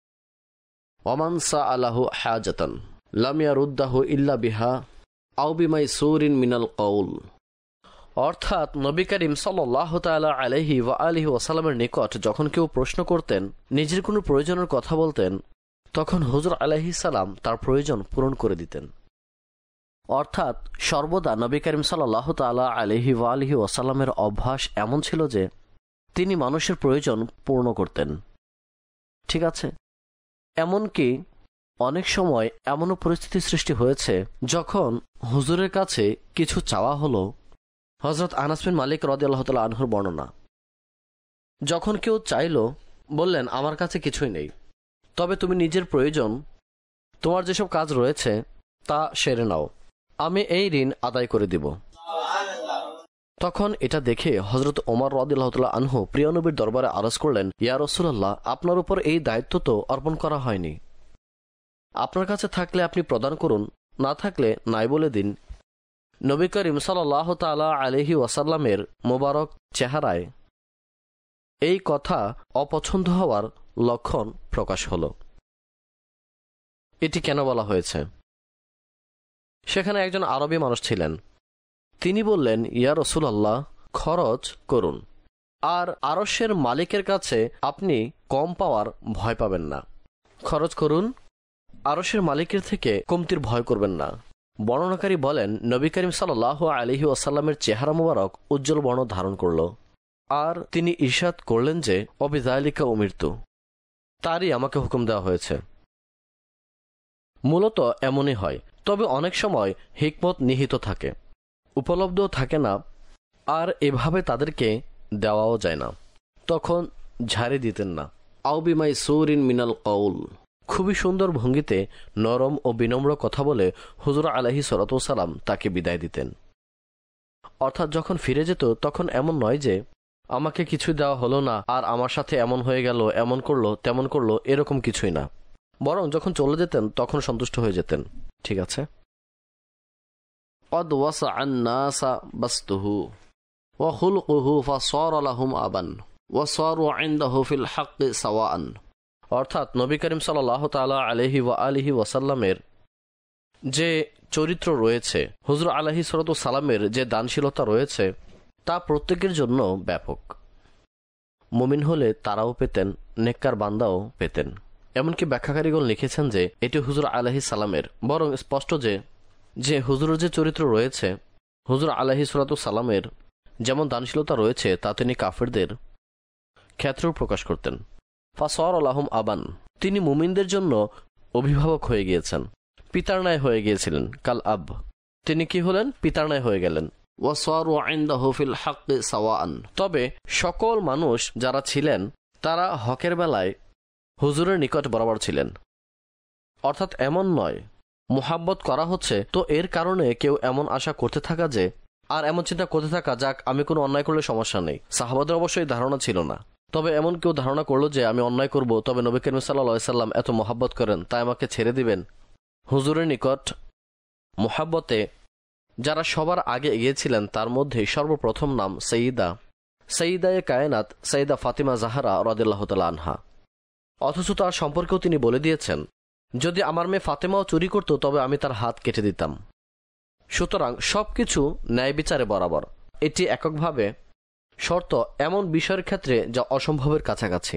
ওমান সাআলাহু হাজাতান লাম ইয়ারুদ্দাহু ইল্লা বিহা আও বিমাইসুরিন মিনাল কওল। অর্থাৎ নবী করিম সাল্লাল্লাহু তাআলা আলাইহি ওয়া আলিহি ওয়াসাল্লামের নিকট যখন কেউ প্রশ্ন করতেন, নিজের কোনো প্রয়োজনের কথা বলতেন, তখন হুজুর আলাইহিস সালাম তার প্রয়োজন পূরণ করে দিতেন। অর্থাৎ সর্বদা নবী করিম সাল্লাল্লাহু তাআলা আলাইহি ওয়া আলিহি ওয়াসাল্লামের অভ্যাস এমন ছিল যে তিনি মানুষের প্রয়োজন পূর্ণ করতেন। ঠিক আছে, এমনকি অনেক সময় এমনও পরিস্থিতি সৃষ্টি হয়েছে যখন হুজুরের কাছে কিছু চাওয়া হলো। হযরত আনাস বিন মালিক রাদিয়াল্লাহু তাআলা আনহুর বর্ণনা, যখন কেউ চাইল, বললেন আমার কাছে কিছুই নেই, তবে তুমি নিজের প্রয়োজন, তোমার যেসব কাজ রয়েছে তা সেরে নাও, আমি এই ঋণ আদায় করে দিব। তখন এটা দেখে হযরত ওমর রাদিয়াল্লাহু তাআলা আনহু প্রিয় নবীর দরবারে আরজ করলেন, ইয়া রাসূলুল্লাহ, আপনার উপর এই দায়িত্ব তো অর্পণ করা হয়নি। আপনার কাছে থাকলে আপনি প্রদান করুন, না থাকলে নাই বলে দিন। নবী করিম সাল্লাল্লাহু তাআলা আলাইহি ওয়াসাল্লামের মোবারক চেহারায় এই কথা অপছন্দ হওয়ার লক্ষণ প্রকাশ হল। এটি কেন বলা হয়েছে? সেখানে একজন আরবী মানুষ ছিলেন, তিনি বললেন, ইয়া রাসূলুল্লাহ, খরচ করুন, আর আরশের মালিকের কাছে আপনি কম পাওয়ার ভয় পাবেন না। খরচ করুন, আরশের মালিকের থেকে কমতির ভয় করবেন না। বর্ণনাকারী বলেন, নবী করিম সাল্লাল্লাহু আলাইহি ওয়াসাল্লামের চেহারা মুবারক উজ্জ্বল বর্ণ ধারণ করল, আর তিনি ইরশাদ করলেন যে অবিযালিকা উমিরতু, তারই আমাকে হুকুম দেওয়া হয়েছে। মূলত এমনই হয়, তবে অনেক সময় হিকমত নিহিত থাকে, উপলব্ধ থাকে না, আর এভাবে তাদেরকে দেওয়াও যায় না, তখন ঝাড়ি দিতেন না। আও বিমাই সুরিন মিনাল কওল, খুবই সুন্দর ভঙ্গিতে নরম ও বিনম্র কথা বলে হুজুর আলাইহিস সালাতু ওয়াস সালাম তাকে বিদায় দিতেন। অর্থাৎ যখন ফিরে যেত তখন এমন নয় যে আমাকে কিছু দেওয়া হলো না আর আমার সাথে এমন হয়ে গেল, এমন করলো, তেমন করলো, এরকম কিছুই না, বরং যখন চলে যেতেন তখন সন্তুষ্ট হয়ে যেতেন। ঠিক আছে। قد وسع الناس بسطه وخلقه فصار لهم أبا وصاروا عنده في الحق سواء, অর্থাৎ নবী করিম সাল্লাল্লাহু তাআলা আলাইহি ওয়া আলিহি ওয়াসাল্লামের যে চরিত্র রয়েছে, হুজুর আলাইহিস সালাতু ওয়াস সালামের যে দানশীলতা রয়েছে, তা প্রত্যেকের জন্য ব্যাপক। মুমিন হলে তারাও পেতেন, নেককার বান্দাও পেতেন। এমনকি ব্যাখ্যাকারীগণ লিখেছেন যে এটি হুজুর আলাইহিস সালামের, বরং স্পষ্ট যে যে হুজুরের যে চরিত্র রয়েছে, হুজুর আলাইহিস সালাতু ওয়াস সালামের যেমন দানশীলতা রয়েছে তা তিনি কাফেরদের ক্ষেত্রেও প্রকাশ করতেন। ফাসর আলাহুম আবান, তিনি মুমিনদের জন্য অভিভাবক হয়ে গিয়েছেন, পিতার ন্যায় হয়ে গিয়েছিলেন। কাল আব, তিনি কি হলেন? পিতার ন্যায় হয়ে গেলেন। ওয়াসারু ইনদাহু ফিল হাক্কি সাওয়াআন, তবে সকল মানুষ যারা ছিলেন তারা হকের বেলায় হুজুরের নিকট বরাবর ছিলেন। অর্থাৎ এমন নয় মুহাব্বত করা হচ্ছে তো এর কারণে কেউ এমন আশা করতে থাকা যে, আর এমন চিন্তা করতে থাকা যাক আমি কোনো অন্যায় করলে সমস্যা নেই। সাহাবাদের অবশ্যই ধারণা ছিল না, তবে এমন কেউ ধারণা করলো যে আমি অন্যায় করব, তবে নবী করিম সাল্লাল্লাহু আলাইহি সাল্লাম এত মুহাব্বত করেন তাই আমাকে ছেড়ে দিবেন। হুজুরের নিকট মুহাব্বতে যারা সবার আগে এগিয়েছিলেন তার মধ্যে সর্বপ্রথম নাম সঈদা সঈদায়ে কায়নাত সঈদা ফাতিমা জাহরা রাদিয়াল্লাহু তাআলা আনহা। অথচ তার সম্পর্কেও তিনি বলে দিয়েছেন, যদি আমার মেয়ে ফাতেমাও চুরি করত তবে আমি তার হাত কেটে দিতাম। সুতরাং সবকিছু ন্যায় বিচারে বরাবর। এটি এককভাবে শর্ত এমন বিষয়ের ক্ষেত্রে যা অসম্ভবের কাছাকাছি।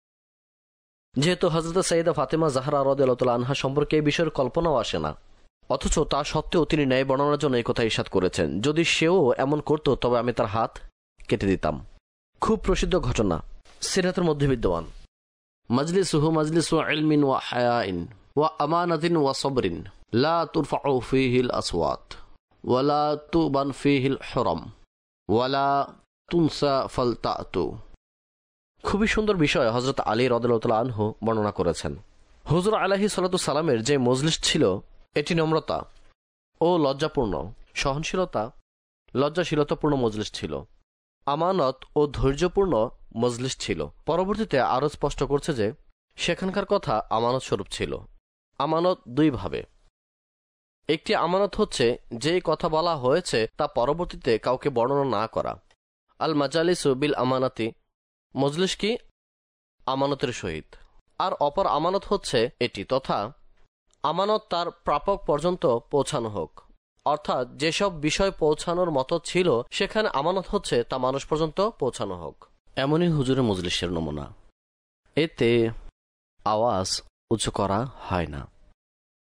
যেহেতু হযরত সঈদা ফাতেমা জাহরা রাদিয়াল্লাহু তাআলা আনহা সম্পর্কে এই বিষয়ের কল্পনাও আসে না, অথচ তা সত্ত্বেও তিনি ন্যায় বর্ণনার জন্য এই কথা ইরশাদ করেছেন, যদি সেও এমন করত তবে আমি তার হাত কেটে দিতাম। খুব প্রসিদ্ধ ঘটনা, সিরাতের মধ্যে বিদ্যমান। মাজলিসুহু মাজলিসু ইলমিন ওয়া হায়াইন ওয়া আমানাতিন ওয়া সবরিন লা তুরফাউ ফীহিল আসওয়াত ওয়া লা তুবান ফীহিল হুরাম ওয়া লা তুনসা ফালতাতু। খুবই সুন্দর বিষয় হযরত আলী রাদিয়াল্লাহু তাআলা আনহু বর্ণনা করেছেন। হুজুর আলাইহিস সালাতু ওয়াস সালামের যে মজলিস ছিল এটি নম্রতা ও লজ্জাপূর্ণ, সহনশীলতা, লজ্জাশীলতাপূর্ণ মজলিস ছিল, আমানত ও ধৈর্যপূর্ণ মজলিস ছিল। পরবর্তীতে আরো স্পষ্ট করছে যে সেখানকার কথা আমানত স্বরূপ ছিল। আমানত দুই ভাবে, একটি আমানত হচ্ছে যে কথা বলা হয়েছে তা পরবর্তীতে কাউকে বর্ণনা না করা, আল মাজালিসু বিল আমানাতি, মজলিস কি আমানতের সহিত। আর অপর আমানত হচ্ছে এটি, তথা আমানত তার প্রাপক পর্যন্ত পৌঁছানো হোক, অর্থাৎ যেসব বিষয় পৌঁছানোর মতো ছিল সেখানে আমানত হচ্ছে তা মানুষ পর্যন্ত পৌঁছানো হোক। এমনই হুজুরের মজলিসের নমুনা। এতে আওয়াজ উঁচু করা হয় না,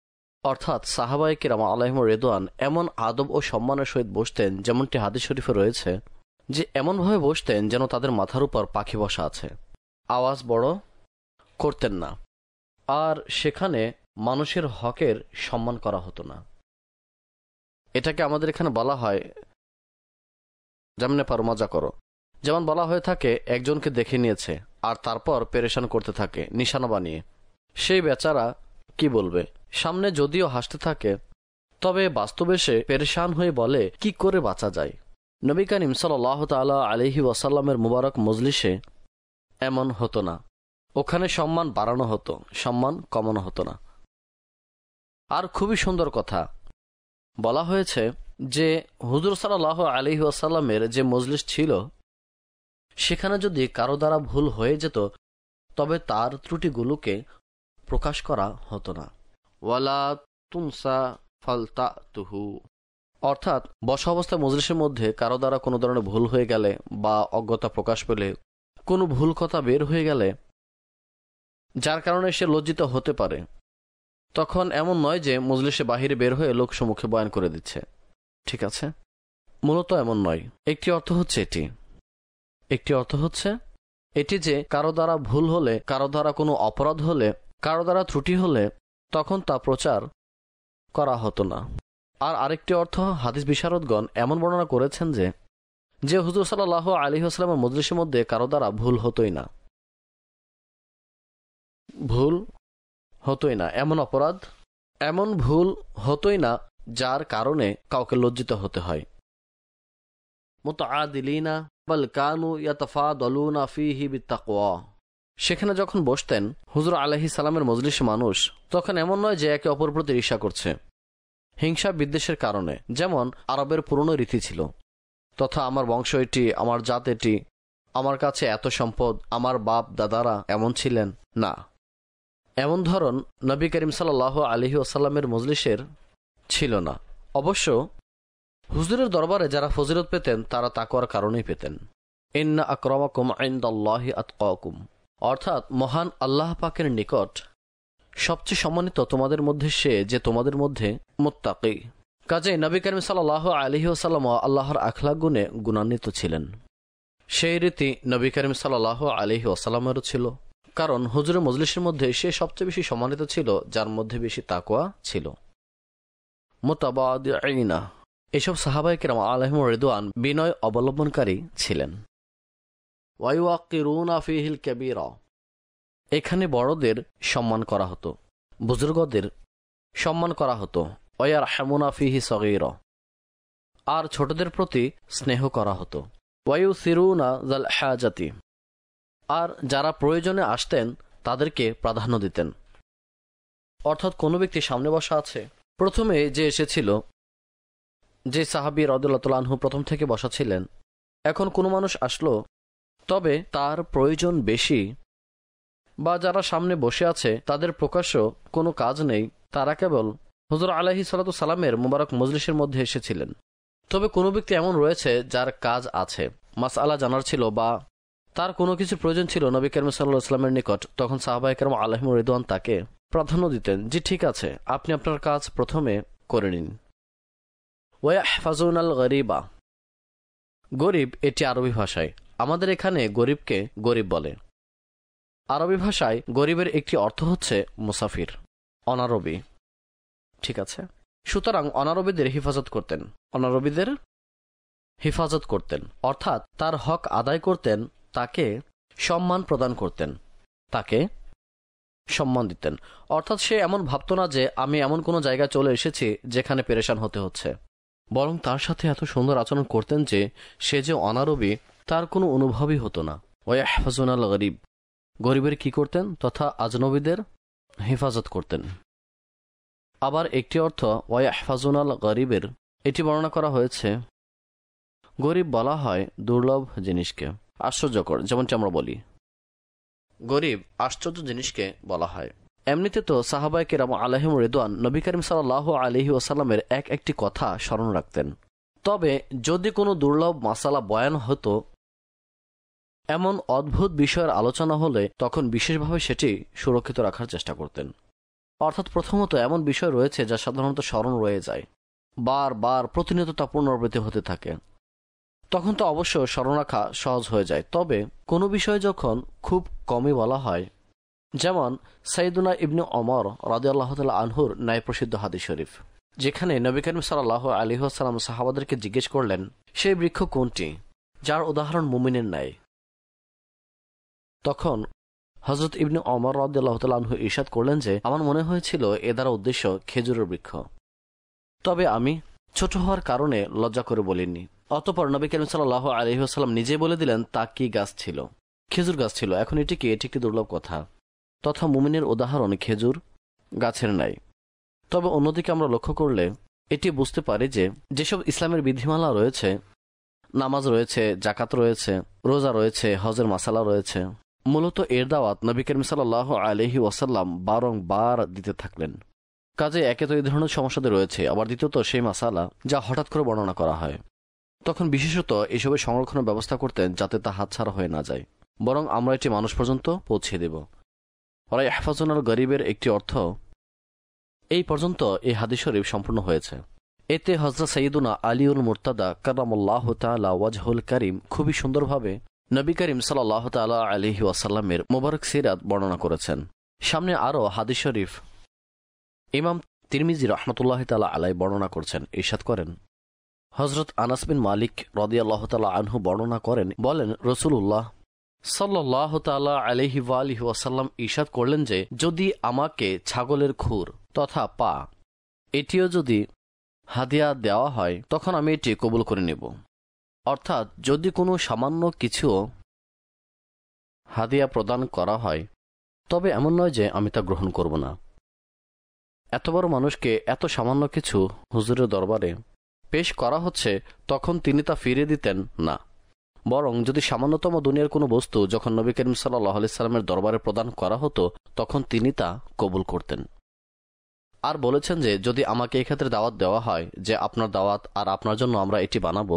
অর্থাৎ সাহাবায়ে কিরাম আলাইহিম রিদওয়ান এমন আদব ও সম্মানের সহিত বসতেন, যেমনটি হাদিস শরীফে রয়েছে যে এমনভাবে বসতেন যেন তাদের মাথার উপর পাখি বসা আছে। আওয়াজ বড় করতেন না, আর সেখানে মানুষের হকের সম্মান করা হতো না। এটাকে আমাদের এখানে বলা হয় যেমনে পারো মজা করো। যেমন বলা হয়ে থাকে একজনকে দেখে নিয়েছে আর তারপর পেরেশান করতে থাকে নিশানা বানিয়ে। সেই বেচারা কি বলবে? সামনে যদিও হাসতে থাকে, তবে বাস্তবে সে পেরেশান হয়ে বলে কি করে বাঁচা যায়। নবী করিম সাল্লাল্লাহু তাআলা আলাইহি ওয়াসাল্লামের মুবারক মজলিসে এমন হতো না। ওখানে সম্মান বাড়ানো হতো, সম্মান কমানো হতো না। আর খুবই সুন্দর কথা বলা হয়েছে যে হুজুর সাল্লাল্লাহু আলাইহি ওয়াসাল্লামের যে মজলিস ছিল সেখানে যদি কারো দ্বারা ভুল হয়ে যেত তবে তার ত্রুটিগুলোকে প্রকাশ করা হতো না। ওয়ালা তুমসা ফালতাতুহু, অর্থাৎ বসা অবস্থায় মজলিসের মধ্যে কারো দ্বারা কোনো ধরনের ভুল হয়ে গেলে বা অজ্ঞতা প্রকাশ পেলে, কোনো ভুল কথা বের হয়ে গেলে যার কারণে সে লজ্জিত হতে পারে, তখন এমন নয় যে মজলিসে বাহিরে বের হয়ে লোক সম্মুখে বয়ান করে দিচ্ছে। ঠিক আছে, মূলত এমন নয়। একটি অর্থ হচ্ছে এটি একটি অর্থ হচ্ছে এটি যে কারো দ্বারা ভুল হলে, কারো দ্বারা কোনো অপরাধ হলে, কারো দ্বারা ত্রুটি হলে তখন তা প্রচার করা হতো না। আর আরেকটি অর্থ হাদিস বিশারদগণ এমন বর্ণনা করেছেন যে যে হুজুর সাল্লাল্লাহু আলাইহি ওয়াসাল্লামের মজলিসের মধ্যে কারো দ্বারা ভুল হতোই না, ভুল হতোই না এমন অপরাধ, এমন ভুল হতোই না যার কারণে কাউকে লজ্জিত হতে হয়। মুতাআদিলিনা বাল কানু ইয়াতাফাদালুনা ফীহি বিত্তাকওয়া, সেখানে যখন বসতেন হুজুর আলাইহিস সালামের মজলিসে মানুষ, তখন এমন নয় যে একে অপর প্রতি ঈর্ষা করছে হিংসা বিদ্বেষের কারণে, যেমন আরবের পুরনো রীতি ছিল, তথা আমার বংশ এটি, আমার জাত এটি, আমার কাছে এত সম্পদ, আমার বাপ দাদারা এমন ছিলেন। না, এমন ধরন নবী করিম সাল্লাল্লাহু আলাইহি ওয়াসাল্লামের মজলিসের ছিল না। অবশ্য হুজুরের দরবারে যারা ফজিলত পেতেন তারা তাকওয়ার কারণেই পেতেন। ইন্না আকরামাকুম ইনদাল্লাহি আতকাকুম, অর্থাৎ মহান আল্লাহ পাকের নিকট সবচেয়ে সম্মানিত তোমাদের মধ্যে সে যে তোমাদের মধ্যে মুত্তাকি। কাজেই নবী করিম সাল্লাল্লাহু আলাইহি ওয়াসাল্লাম আল্লাহর আখলাক গুণে গুণান্বিত ছিলেন। সেই রীতি নবী করিম সাল্লাল্লাহু আলাইহি ওয়াসাল্লামেরও ছিল, কারণ হুজুরের মজলিসের মধ্যে সে সবচেয়ে বেশি সম্মানিত ছিল যার মধ্যে বেশি তাকওয়া ছিল। মুতাবাদিঈনা, এসব সাহাবায়ে কেরাম আলাইহিম রিদওয়ান বিনয় অবলম্বনকারী ছিলেন। ওয়ায়ুওয়াক্কিরুনা ফীহিল কাবীরা, এখানে বড়দের সম্মান করা হতো, বুজুর্গদের সম্মান করা হতো। ওয়ায়ারহামুনা ফীহি সগীরা, আর ছোটদের প্রতি স্নেহ করা হতো। ওয়ায়ুসিরুনা যাল হাজাতি, আর যারা প্রয়োজনে আসতেন তাদেরকে প্রাধান্য দিতেন। অর্থাৎ কোনো ব্যক্তি সামনে বসা আছে, প্রথমে যে এসেছিল, যে সাহাবী রাদিয়াল্লাহু তাআলা আনহু প্রথম থেকে বসা ছিলেন, এখন কোনো মানুষ আসলো, তবে তার প্রয়োজন বেশি বা যারা সামনে বসে আছে তাদের প্রকাশ্য কোনো কাজ নেই, তারা কেবল হুজুর আলাইহিস সালাতু সালামের মুবারক মজলিসের মধ্যে এসেছিলেন। তবে কোনো ব্যক্তি এমন রয়েছে যার কাজ আছে, মাসআলা জানার ছিল বা তার কোনো কিছু প্রয়োজন ছিল নবী করিম সাল্লাল্লাহু আলাইহি ওয়াসাল্লামের নিকট, তখন সাহাবায়ে কেরাম আলাইহিম রিদওয়ান তাকে প্রাধান্য দিতেন যে ঠিক আছে, আপনি আপনার কাজ প্রথমে করে নিন। ওয়াহফাজুনাল গরিবা, গরিব এটি আরবি ভাষায়, আমাদের এখানে গরিবকে গরিব বলে। আরবি ভাষায় গরিবের একটি অর্থ হচ্ছে মুসাফির, অনারবি। ঠিক আছে, সুতরাং অনারবিদের হিফাজত করতেন, অনারবিদের হিফাজত করতেন অর্থাৎ তার হক আদায় করতেন, তাকে সম্মান প্রদান করতেন, তাকে সম্মান দিতেন। অর্থাৎ সে এমন ভাবত না যে আমি এমন কোনো জায়গায় চলে এসেছি যেখানে পেরেশান হতে হচ্ছে, বরং তার সাথে এত সুন্দর আচরণ করতেন যে সে যে অনারবি তার কোনো অনুভবই হতো না। ওয়াহফাজুনাল গরিব, গরিবের কি করতেন তথা আজনবীদের হেফাজত করতেন। আবার একটি অর্থ ওয়াহফাজুনাল গরিবের, এটি বর্ণনা করা হয়েছে গরিব বলা হয় দুর্লভ জিনিসকে, আশ্চর্যকর, যেমনটি আমরা বলি গরিব আশ্চর্য জিনিসকে বলা হয়। এমনিতে তো সাহাবায়ে কেরাম আলাইহিম রিদওয়ান নবী করিম সাল্লাল্লাহু আলাইহি ওয়াসাল্লামের এক একটি কথা স্মরণ রাখতেন, তবে যদি কোনো দুর্লভ মাসালা বয়ান হতো, এমন অদ্ভুত বিষয়ের আলোচনা হলে তখন বিশেষভাবে সেটি সুরক্ষিত রাখার চেষ্টা করতেন। অর্থাৎ প্রথমত এমন বিষয় রয়েছে যা সাধারণত স্মরণ রয়ে যায়, বারবার প্রতিনিয়ত তা পুনরাবৃত্তি হতে থাকে, তখন তো অবশ্য স্মরণ রাখা সহজ হয়ে যায়। তবে কোনো বিষয় যখন খুব কমই বলা হয়, যেমন সাইয়্যিদুনা ইবনে ওমর রাদিয়াল্লাহু তাআলা আনহুর ন্যায় প্রসিদ্ধ হাদিস শরীফ, যেখানে নবী করিম সাল্লাল্লাহু আলাইহি ওয়াসাল্লাম সাহাবাদেরকে জিজ্ঞেস করলেন সেই বৃক্ষ কোনটি যার উদাহরণ মুমিনের ন্যায়। তখন হযরত ইবনে ওমর রাদিয়াল্লাহু তাআলা আনহু ইরশাদ করলেন যে আমার মনে হয়েছিল এ দ্বারা উদ্দেশ্য খেজুরের বৃক্ষ, তবে আমি ছোট হওয়ার কারণে লজ্জা করে বলিনি। অতঃপর নবী করিম সাল্লাল্লাহু আলাইহি ওয়াসাল্লাম নিজে বলে দিলেন তা কি গাছ ছিল, খেজুর গাছ ছিল। এখন এটি কি? এটি একটি দুর্লভ কথা, তথা মুমিনের উদাহরণ খেজুর গাছের ন্যায়। তবে অন্যদিকে আমরা লক্ষ্য করলে এটি বুঝতে পারি যে যেসব ইসলামের বিধিমালা রয়েছে, নামাজ রয়েছে, জাকাত রয়েছে, রোজা রয়েছে, হজের মাসালা রয়েছে, মূলত এর দাওয়াত নবী করিম সাল্লাল্লাহু আলাইহি ওয়াসাল্লাম বারংবার দিতে থাকলেন। কাজে একে তো এই ধরনের সমস্যাতে রয়েছে, আবার দ্বিতীয়ত সেই মাসালা যা হঠাৎ করে বর্ণনা করা হয়, তখন বিশেষত এসবের সংরক্ষণের ব্যবস্থা করতেন যাতে তা হাতছাড়া হয়ে না যায়, বরং আমরা এটি মানুষ পর্যন্ত পৌঁছে দেব। ওরা ইহফাজুনাল গরিবের একটি অর্থ এই পর্যন্ত এই হাদিস শরীফ সম্পূর্ণ হয়েছে। এতে হযরত সাইয়্যিদুনা আলীউল মুরতাদা কাররামাল্লাহু তাআলা ওয়াজহুল কারীম খুবই সুন্দরভাবে নবী করিম সাল্লাল্লাহু তাআলা আলাইহি ওয়াসাল্লামের মোবারক সিরাত বর্ণনা করেছেন। সামনে আরও হাদিস শরীফ ইমাম তিরমিজি রাহমাতুল্লাহি তাআলা আলাইহি বর্ণনা করছেন। ইরশাদ করেন, হযরত আনাস বিন মালিক রাদিয়াল্লাহু তাআলা আনহু বর্ণনা করেন, বলেন রাসূলুল্লাহ সাল্লাল্লাহু তাআলা আলাইহি ওয়া আলিহি ওয়াসাল্লাম ইরশাদ করলেন যে যদি আমাকে ছাগলের খুর তথা পা এটিও যদি হাদিয়া দেওয়া হয় তখন আমি এটি কবুল করে নেব। অর্থাৎ যদি কোনো সামান্য কিছু হাদিয়া প্রদান করা হয় তবে এমন নয় যে আমি তা গ্রহণ করব না। এত বড় মানুষকে এত সামান্য কিছু হুজুরের দরবারে পেশ করা হচ্ছে, তখন তিনি তা ফিরিয়ে দিতেন না, বরং যদি সামান্যতম দুনিয়ার কোনো বস্তু যখন নবী করিম সাল্লাল্লাহু আলাইহি সাল্লামের দরবারে প্রদান করা হতো তখন তিনি তা কবুল করতেন। আর বলেছেন যে যদি আমাকে এই ক্ষেত্রে দাওয়াত দেওয়া হয় যে আপনার দাওয়াত আর আপনার জন্য আমরা এটি বানাবো,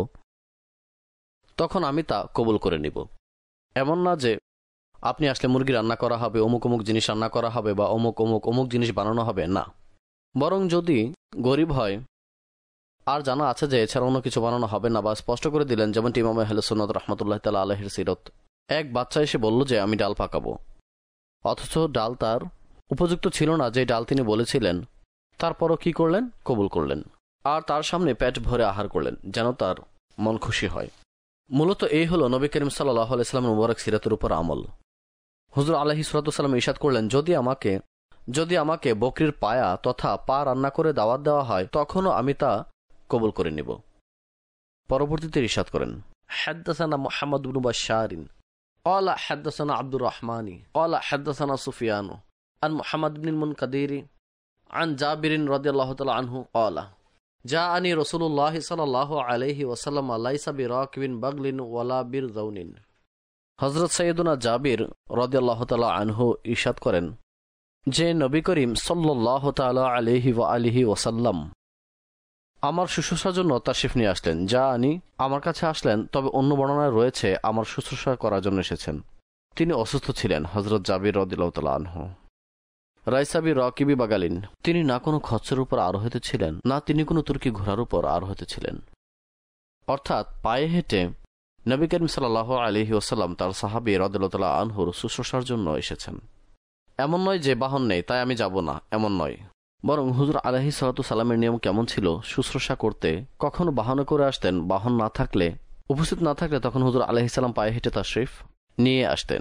তখন আমি তা কবুল করে নিব। এমন না যে আপনি আসলে মুরগি রান্না করা হবে, অমুক অমুক জিনিস রান্না করা হবে বা অমুক অমুক অমুক জিনিস বানানো হবে, না। বরং যদি গরিব হয় আর জানা আছে যে এছাড়া অন্য কিছু বানানো হবে না, বা স্পষ্ট করে দিলেন, যেমনটি ইমাম আহলে সুন্নাত রাহমাতুল্লাহি তাআলা আলাইহির সিরাত, এক বাচ্চা এসে বলল যে আমি ডাল পাকাবো, অথচ ডাল তার উপযুক্ত ছিল না যে ডাল তিনি বলেছিলেন, তারপরও কি করলেন? কবুল করলেন, আর তার সামনে পেট ভরে আহার করলেন যেন তার মন খুশি হয়। মূলত এই হলো নবী করিম সাল্লাল্লাহু আলাইহি সাল্লামের মুবারক সিরাতের উপর আমল। হুজুর আলাইহিস সালাতু ওয়াস সালাম ইরশাদ করলেন, যদি আমাকে যদি আমাকে বকরির পায়া তথা পা রান্না করে দাওয়াত দেওয়া হয় তখনও আমি তা কবুল করে নিব। পরবর্তীতে ইরশাদ করেন, হাদ্দাসানা মুহাম্মদ ইবনে বাশশারিন ক্বালা হাদ্দাসানা আব্দুর রহমানি ক্বালা হাদ্দাসানা সুফিয়ান আন মুহাম্মদ ইবনুল মুনকাদিরি আন জাবির রাদিয়াল্লাহু তাআলা আনহু ক্বালা জাআনি রাসূলুল্লাহ সাল্লাল্লাহু আলাইহি ওয়াসাল্লাম লাইসা বিরাকিবিন বাগলিন ওয়ালা বিরযাউনিন। হযরত সাইয়্যিদুনা জাবির রাদিয়াল্লাহু তাআলা আনহু ইরশাদ করেন যে নবী করিম সাল্লাল্লাহু তাআলা আলাইহি ওয়া আলিহি ওয়াসাল্লাম আমার শুশ্রূষার জন্য তাশরিফ নিয়ে আসলেন। যা আনি আমার কাছে আসলেন, তবে অন্য বর্ণনায় রয়েছে আমার শুশ্রূষা করার জন্য এসেছেন। তিনি অসুস্থ ছিলেন। হযরত জাবির রাদিয়াল্লাহু তাআলা আনহু রাইসাবি রাকিবি বাগালিন, তিনি না কোনো খচ্চরের উপর আরোহিত ছিলেন, না তিনি কোনো তুর্কি ঘোড়ার উপর আরোহিত ছিলেন। অর্থাৎ পায়ে হেঁটে নবী করিম সাল্লাল্লাহু আলাইহি ওয়াসাল্লাম তার সাহাবী রাদিয়াল্লাহু তাআলা আনহুর শুশ্রূষার জন্য এসেছেন। এমন নয় যে বাহন নেই তাই আমি যাব না, এমন নয়। বরং হুজুর আলাইহিস সালাতু সালামের নিয়ম কেমন ছিল? শুশ্রূষা করতে কখনো বাহনে করে আসতেন, বাহন না থাকলে উপস্থিত না থাকলে তখন হুজুর আলাইহিস সালাম পায়ে হেঁটে তাশরিফ নিয়ে আসতেন।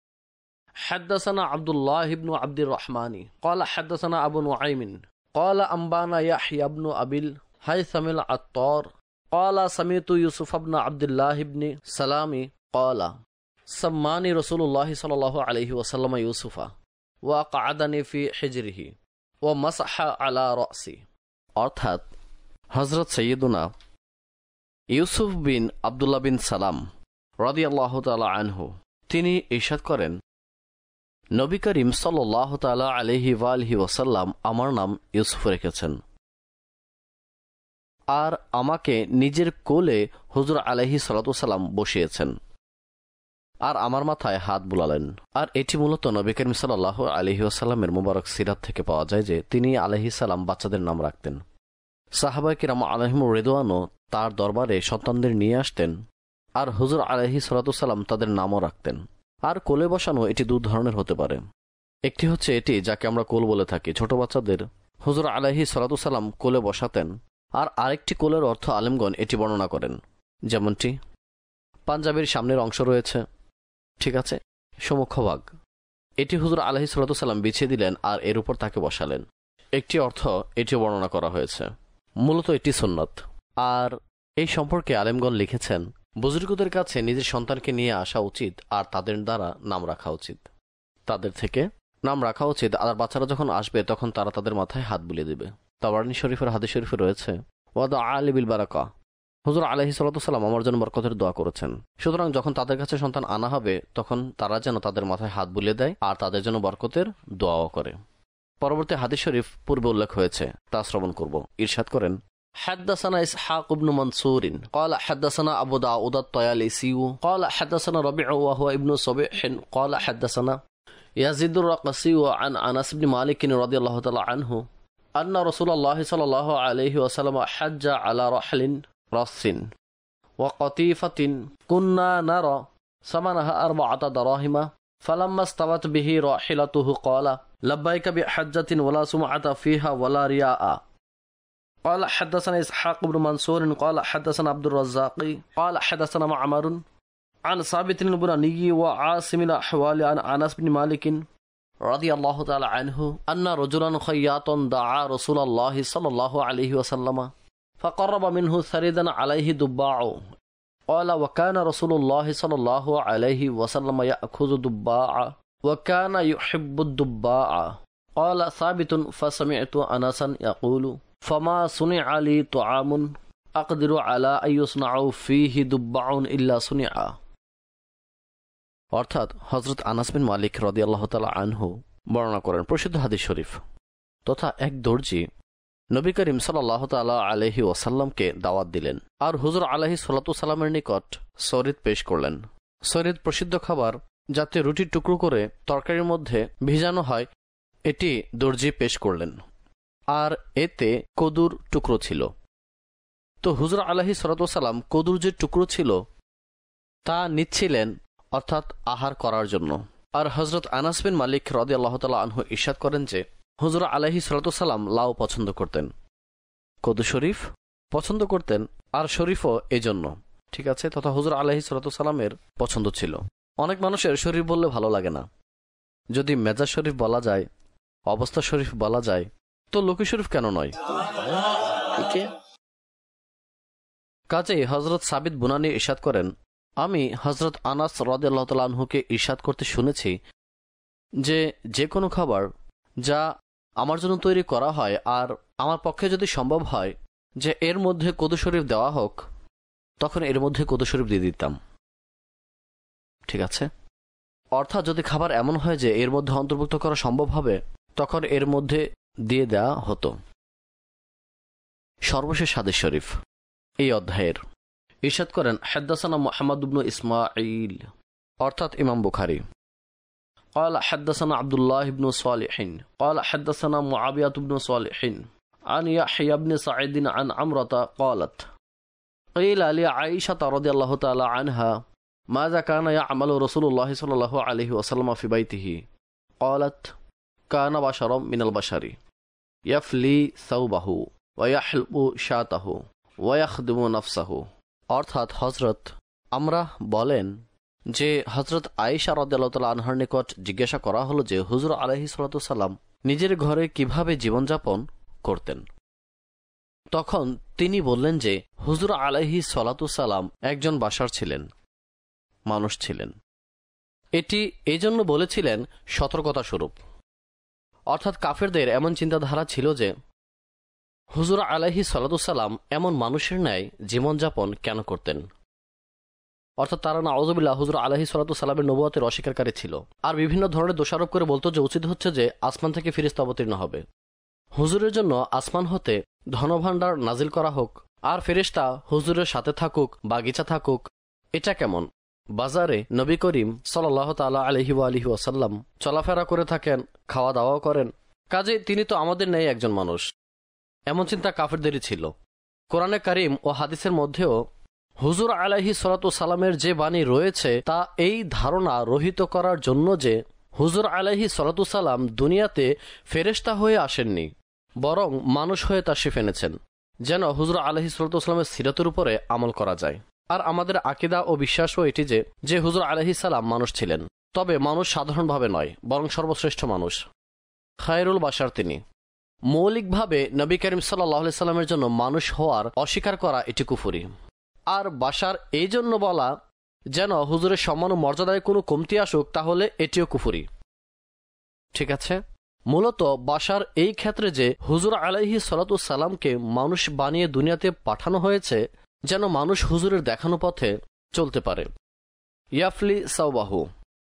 حدثنا عبد الله بن عبد الرحمن قال حدثنا أبو نعيم قال أنبانا يحيى بن أبي الهيثم العطار قال سمعت يوسف بن عبد الله بن سلام قال سماني رسول الله صلى الله عليه وسلم يوسف وقعدني في حجره ومسح على رأسي। অর্থাৎ হযরত সাইয়্যিদুনা ইউসুফ বিন আব্দুল্লাহ বিন সালাম রাদিয়াল্লাহু তাআলা আনহু তিনি ইরশাদ করেন, নবী করিম সাল্লাল্লাহু তাআলা আলাইহি ওয়া আলিহি ওয়াসাল্লাম আমার নাম ইউসুফ রেখেছেন, আর আমাকে নিজের কোলে হুজুর আলাইহিস সালাতু ওয়াস সালাম বসিয়েছেন। আর আমার মাথায় হাত বুলালেন। আর এটি মূলত নবী করিম সাল্লাল্লাহু আলাইহি ওয়াসাল্লামের মুবারক সিরাত থেকে পাওয়া যায় যে তিনি আলাইহিস সালাম বাচ্চাদের নাম রাখতেন। সাহাবায়ে কিরাম আলাইহিমুর রিদওয়ানও তার দরবারে সন্তানদের নিয়ে আসতেন, আর হুজুর আলাইহিস সালাতু সালাম তাদের নামও রাখতেন। আর কোলে বসানো এটি দু ধরনের হতে পারে। একটি হচ্ছে এটি যাকে আমরা কোল বলে থাকি, ছোট বাচ্চাদের হুজুর আলাইহিস সালাতু সালাম কোলে বসাতেন। আর আরেকটি কোলের অর্থ আলেমগণ এটি বর্ণনা করেন, যেমনটি পাঞ্জাবির সামনের অংশ রয়েছে, ঠিক আছে, সমুখভাগ, এটি হুজুর আলাইহিস সালাতু সালাম বিছিয়ে দিলেন আর এর উপর তাকে বসালেন। একটি অর্থ এটি বর্ণনা করা হয়েছে। মূলত এটি সুন্নত। আর এই সম্পর্কে আলেমগণ লিখেছেন, বুজুর্গদের কাছে নিজের সন্তানকে নিয়ে আসা উচিত আর তাদের দ্বারা নাম রাখা উচিত, তাদের থেকে নাম রাখা উচিত। আর বাচ্চারা যখন আসবে তখন তারা তাদের মাথায় হাত বুলিয়ে দেবে। তাবারানী শরীফের হাদিস শরীফে রয়েছে, ওয়াদা আলী বিল বারাকা, হুজুর আলাইহিস সালাতু সালাম আমার জন্য বরকতের দোয়া করেছেন। সুতরাং যখন তাদের কাছে সন্তান আনা হবে তখন তারা যেন তাদের মাথায় হাত বুলিয়ে দেয় আর তাদের জন্য বরকতের দোয়াও করে। পরবর্তী হাদিস শরীফ পূর্বে উল্লেখ হয়েছে, তা শ্রবণ করব। ইরশাদ করেন, حدثنا إسحاق بن منصور قال حدثنا أبو داود الطيالسي قال حدثنا ربيع وهو ابن صبيح قال حدثنا يزيد الرقصي عن أنس بن مالك رضي الله تعالى عنه أن رسول الله صلى الله عليه وسلم حج على رحل رص وقطيفة كنا نرى ثمنها أربعة دراهم فلما استوت به راحلته قال لبيك بحجة ولا سمعة فيها ولا رياء قال حدثنا إسحاق بن منصور قال حدثنا عبد الرزاق قال حدثنا معمر عن ثابت البناني وعاصم الأحوال عن أنس بن مالك رضي الله تعالى عنه أن رجلا خياطا دعا رسول الله صلى الله عليه وسلم فقرب منه ثريدا عليه دباع قال وكان رسول الله صلى الله عليه وسلم يأخذ دباع وكان يحب الدباع قال ثابت فسمعت أنسا يقول فما صنع لي طعام أقدر على أن يصنع فيه دباع إلا صنع। অর্থাৎ হযরত আনাস বিন মালিক রাদিয়াল্লাহু তাআলা আনহু বর্ণনা করেন প্রসিদ্ধ হাদিস শরীফ, তথা এক দর্জি নবী করিম সাল্লাল্লাহু তাআলা আলাইহি ওয়াসাল্লামকে দাওয়াত দিলেন আর হুজুর আলাইহিস সালাতু সালামের নিকট সরিদ পেশ করলেন। সরিদ প্রসিদ্ধ খাবার, যাতে রুটির টুকরো করে তরকারির মধ্যে ভিজানো হয়, এটি দর্জি পেশ করলেন। আর এতে কদুর টুকরো ছিল। তো হুজুর আলাইহিস সালাতু সালাম কদুর যে টুকরো ছিল তা নিচ্ছিলেন, অর্থাৎ আহার করার জন্য। আর হযরত আনাস বিন মালিক রাদিয়াল্লাহু তাআলা আনহু ইরশাদ করেন যে হুজুর আলাইহিস সালাতু সালাম লাউ পছন্দ করতেন, কদু শরীফ পছন্দ করতেন, আর শরীফও এজন্য, ঠিক আছে, তথা হুজুর আলাইহিস সালাতু সালামের পছন্দ ছিল। অনেক মানুষের শরীফ বললে ভালো লাগে না, যদি মেজাজ শরীফ বলা যায়, অবস্থা শরীফ বলা যায়, তো লোকি শরীফ কেন নয়? কাজেই হযরত সাবিত বুনানি ইরশাদ করেন, আমি হযরত আনাস রাদিয়াল্লাহু তাআলা আনহুকে ইরশাদ করতে শুনেছি যে যে কোনো খাবার যা আমার জন্য তৈরি করা হয় আর আমার পক্ষে যদি সম্ভব হয় যে এর মধ্যে কদু শরীফ দেওয়া হোক, তখন এর মধ্যে কদু শরীফ দিয়ে দিতাম, ঠিক আছে। অর্থাৎ যদি খাবার এমন হয় যে এর মধ্যে অন্তর্ভুক্ত করা সম্ভব হবে, তখন এর মধ্যে দিয়ে দেওয়া হতো। সর্বশেষ হাদিস শরীফ এই অধ্যায়ের ইরশাদ করেন, হাদ্দাসানা মুহাম্মদ ইবনে ইসমাঈল, অর্থাৎ ইমাম বুখারী, قال حدثنا عبد الله بن صالح قال حدثنا معاوية بن صالح عن يحيى بن سعيد عن عمرة قالت قيل لعائشة رضي الله تعالى عنها ماذا كان يعمل رسول الله صلى الله عليه وسلم في بيته؟ قالت كان بشرا من البشر يفلي ثوبه ويحلب شاته ويخدم نفسه। অর্থাৎ হযরত আমরা বলেন যে হযরত আয়েশা রাদিয়াল্লাহু তাআলা আনহার নিকট জিজ্ঞাসা করা হলো যে হুজুর আলাইহিস সালাতু সালাম নিজের ঘরে কিভাবে জীবনযাপন করতেন। তখন তিনি বললেন যে হুজুর আলাইহিস সালাতু সালাম একজন বাশার ছিলেন, মানুষ ছিলেন। এটি এজন্য বলেছিলেন সতর্কতা স্বরূপ। অর্থাৎ কাফেরদের এমন চিন্তাধারা ছিল যে হুজুর আলাইহিস সালাতু সালাম এমন মানুষের ন্যায় জীবনযাপন কেন করতেন। অর্থাৎ তারা নাউযুবিল্লাহ হুজুর আলাইহিস সালাতু সালামের নবুয়তের অস্বীকারী ছিল আর বিভিন্ন ধরনের দোষারোপ করে বলতো যে উচিত হচ্ছে যে আসমান থেকে ফেরেশতা অবতীর্ণ হবে, হুজুরের জন্য আসমান হতে ধনভাণ্ডার নাজিল করা হোক আর ফেরেশতা হুজুরের সাথে থাকুক, বাগিচা থাকুক। এটা কেমন? বাজারে নবী করিম সাল্লাল্লাহু তাআলা আলাইহি ওয়া আলিহি ওয়াসাল্লাম চলাফেরা করে থাকেন, খাওয়া দাওয়াও করেন, কাজে তিনি তো আমাদের ন্যায় একজন মানুষ। এমন চিন্তা কাফেরদেরই ছিল। কোরআনে কারিম ও হাদিসের মধ্যেও হুজুর আলাইহি সালাতু সালামের যে বাণী রয়েছে তা এই ধারণা রহিত করার জন্য যে হুজুর আলাইহি সালাতু সালাম দুনিয়াতে ফেরেশতা হয়ে আসেননি, বরং মানুষ হয়ে তাশরিফ এনেছেন, যেন হুজুর আলাইহি সালাতু সালামের সিরাতের উপরে আমল করা যায়। আর আমাদের আকীদা ও বিশ্বাসও এটি যে যে হুজুর আলাইহিস সালাম মানুষ ছিলেন, তবে মানুষ সাধারণভাবে নয়, বরং সর্বশ্রেষ্ঠ মানুষ, খায়রুল বাশার তিনি। মৌলিকভাবে নবী করিম সাল্লাল্লাহু আলাইহি সাল্লামের জন্য মানুষ হওয়ার অস্বীকার করা এটি কুফরি। আর বাশার এই জন্য বলা যেন হুজুরের সম্মান ও মর্যাদায় কোনো কমতি আসুক, তাহলে এটিও কুফরি। ঠিক আছে, মূলত বাশার এই ক্ষেত্রে যে হুজুর আলাইহি সালাতু সালামকে মানুষ বানিয়ে দুনিয়াতে পাঠানো হয়েছে যেন মানুষ হুজুরের দেখানো পথে চলতে পারে। ইয়াফলি সাওবাহু,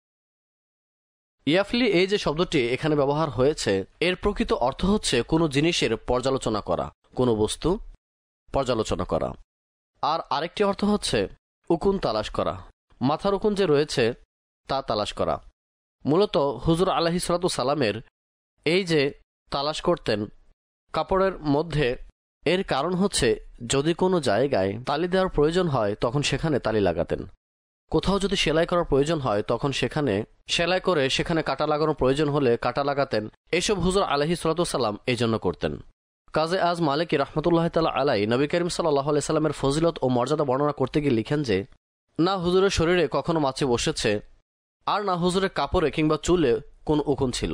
ইয়াফলি এই যে শব্দটি এখানে ব্যবহার হয়েছে এর প্রকৃত অর্থ হচ্ছে কোনো জিনিসের পর্যালোচনা করা, কোনো বস্তু পর্যালোচনা করা। আর আরেকটি অর্থ হচ্ছে উকুন তালাশ করা, মাথার উকুন যে রয়েছে তা তালাশ করা। মূলত হুজুর আলাইহিস সালাতু সালামের এই যে তালাশ করতেন কাপড়ের মধ্যে, এর কারণ হচ্ছে যদি কোনো জায়গায় তালি দেওয়ার প্রয়োজন হয় তখন সেখানে তালি লাগাতেন, কোথাও যদি সেলাই করার প্রয়োজন হয় তখন সেখানে সেলাই করে সেখানে কাটা লাগানোর প্রয়োজন হলে কাটা লাগাতেন। এসব হুজুর আলাইহিস সালাতু সালাম এই জন্য করতেন। কাজে আজ মালিকি রহমতুল্লাহ তাআলা আলাই নবী করিম সাল্লাল্লাহু আলাইহি সাল্লামের ফজিলত ও মর্যাদা বর্ণনা করতে গিয়ে লিখেন যে না হুজুরের শরীরে কখনো মাছি বসেছে, আর না হুজুরের কাপড়ে কিংবা চুলে কোন উকুন ছিল।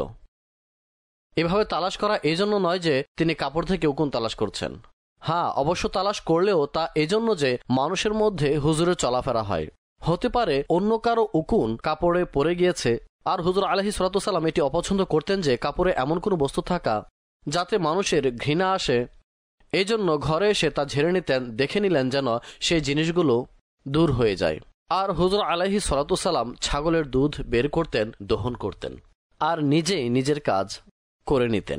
এভাবে তালাশ করা এই জন্য নয় যে তিনি কাপড় থেকে উকুন তালাশ করছেন, হ্যাঁ অবশ্য তালাশ করলেও তা এজন্য যে মানুষের মধ্যে হুজুরের চলাফেরা হয়, হতে পারে অন্য কারো উকুন কাপড়ে পড়ে গিয়েছে। আর হুজুর আলাইহিস সালাতু সালাম এটি অপছন্দ করতেন যে কাপড়ে এমন কোনো বস্তু থাকা যাতে মানুষের ঘৃণা আসে, এই জন্য ঘরে এসে তা ঝেড়ে নিতেন, দেখে নিলেন যেন সেই জিনিসগুলো দূর হয়ে যায়। আর হুজুর আলাইহিস সালাতু সালাম ছাগলের দুধ বের করতেন, দহন করতেন, আর নিজেই নিজের কাজ করে নিতেন।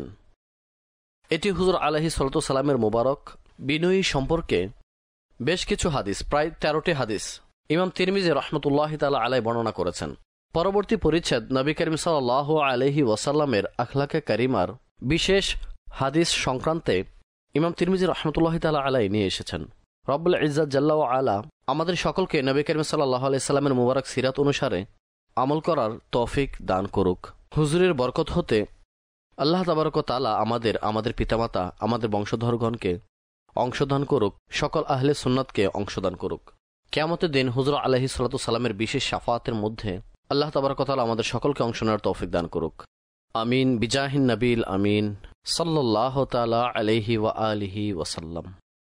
এটি হুজুর আলাইহিস সালাতু সালামের মোবারক বিনয়ী সম্পর্কে বেশ কিছু হাদিস, প্রায় তেরোটি হাদিস ইমাম তিরমিজি রহমতুল্লাহ তাআলা আলাই বর্ণনা করেছেন। পরবর্তী পরিচ্ছেদ নবী করিম সাল্লাল্লাহু আলাইহি ওয়াসাল্লামের আখলাকে কারিমার বিশেষ হাদিস সংক্রান্তে ইমাম তিরমিজি রহমতুল্লাহ তাআলা আলাই নিয়ে এসেছেন। রব্বুল ইজ্জাত জাল্লা ওয়া আলা আমাদের সকলকে নবী করিম সাল্লাল্লাহু আলাইহি সাল্লামের মুবারক সিরাত অনুসারে আমল করার তৌফিক দান করুক। হুজুরের বরকত হতে আল্লাহ তাবারক ওয়া তাআলা আমাদের, আমাদের পিতামাতা, আমাদের বংশধরগণকে অংশদান করুক, সকল আহলে সুন্নাতকে অংশদান করুক। কিয়ামতের দিন হুজুর আলাইহিস সালাতু সালামের বিশেষ শাফাআতের মধ্যে আল্লাহ তাবারক ওয়া তাআলা আমাদের সকলকে অংশ নেওয়ার তৌফিক দান করুক। আমিন বিজাহিন নবীল আমিন সাল্লাল্লাহু তাআলা আলাইহি ওয়া আলিহি ওয়াসাল্লাম।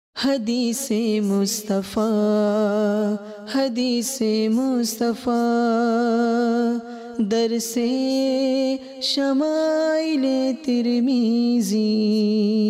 हदीसे मुस्तफ़ा हदीसे मुस्तफ़ा दरसे शमाइले तिरमिज़ी।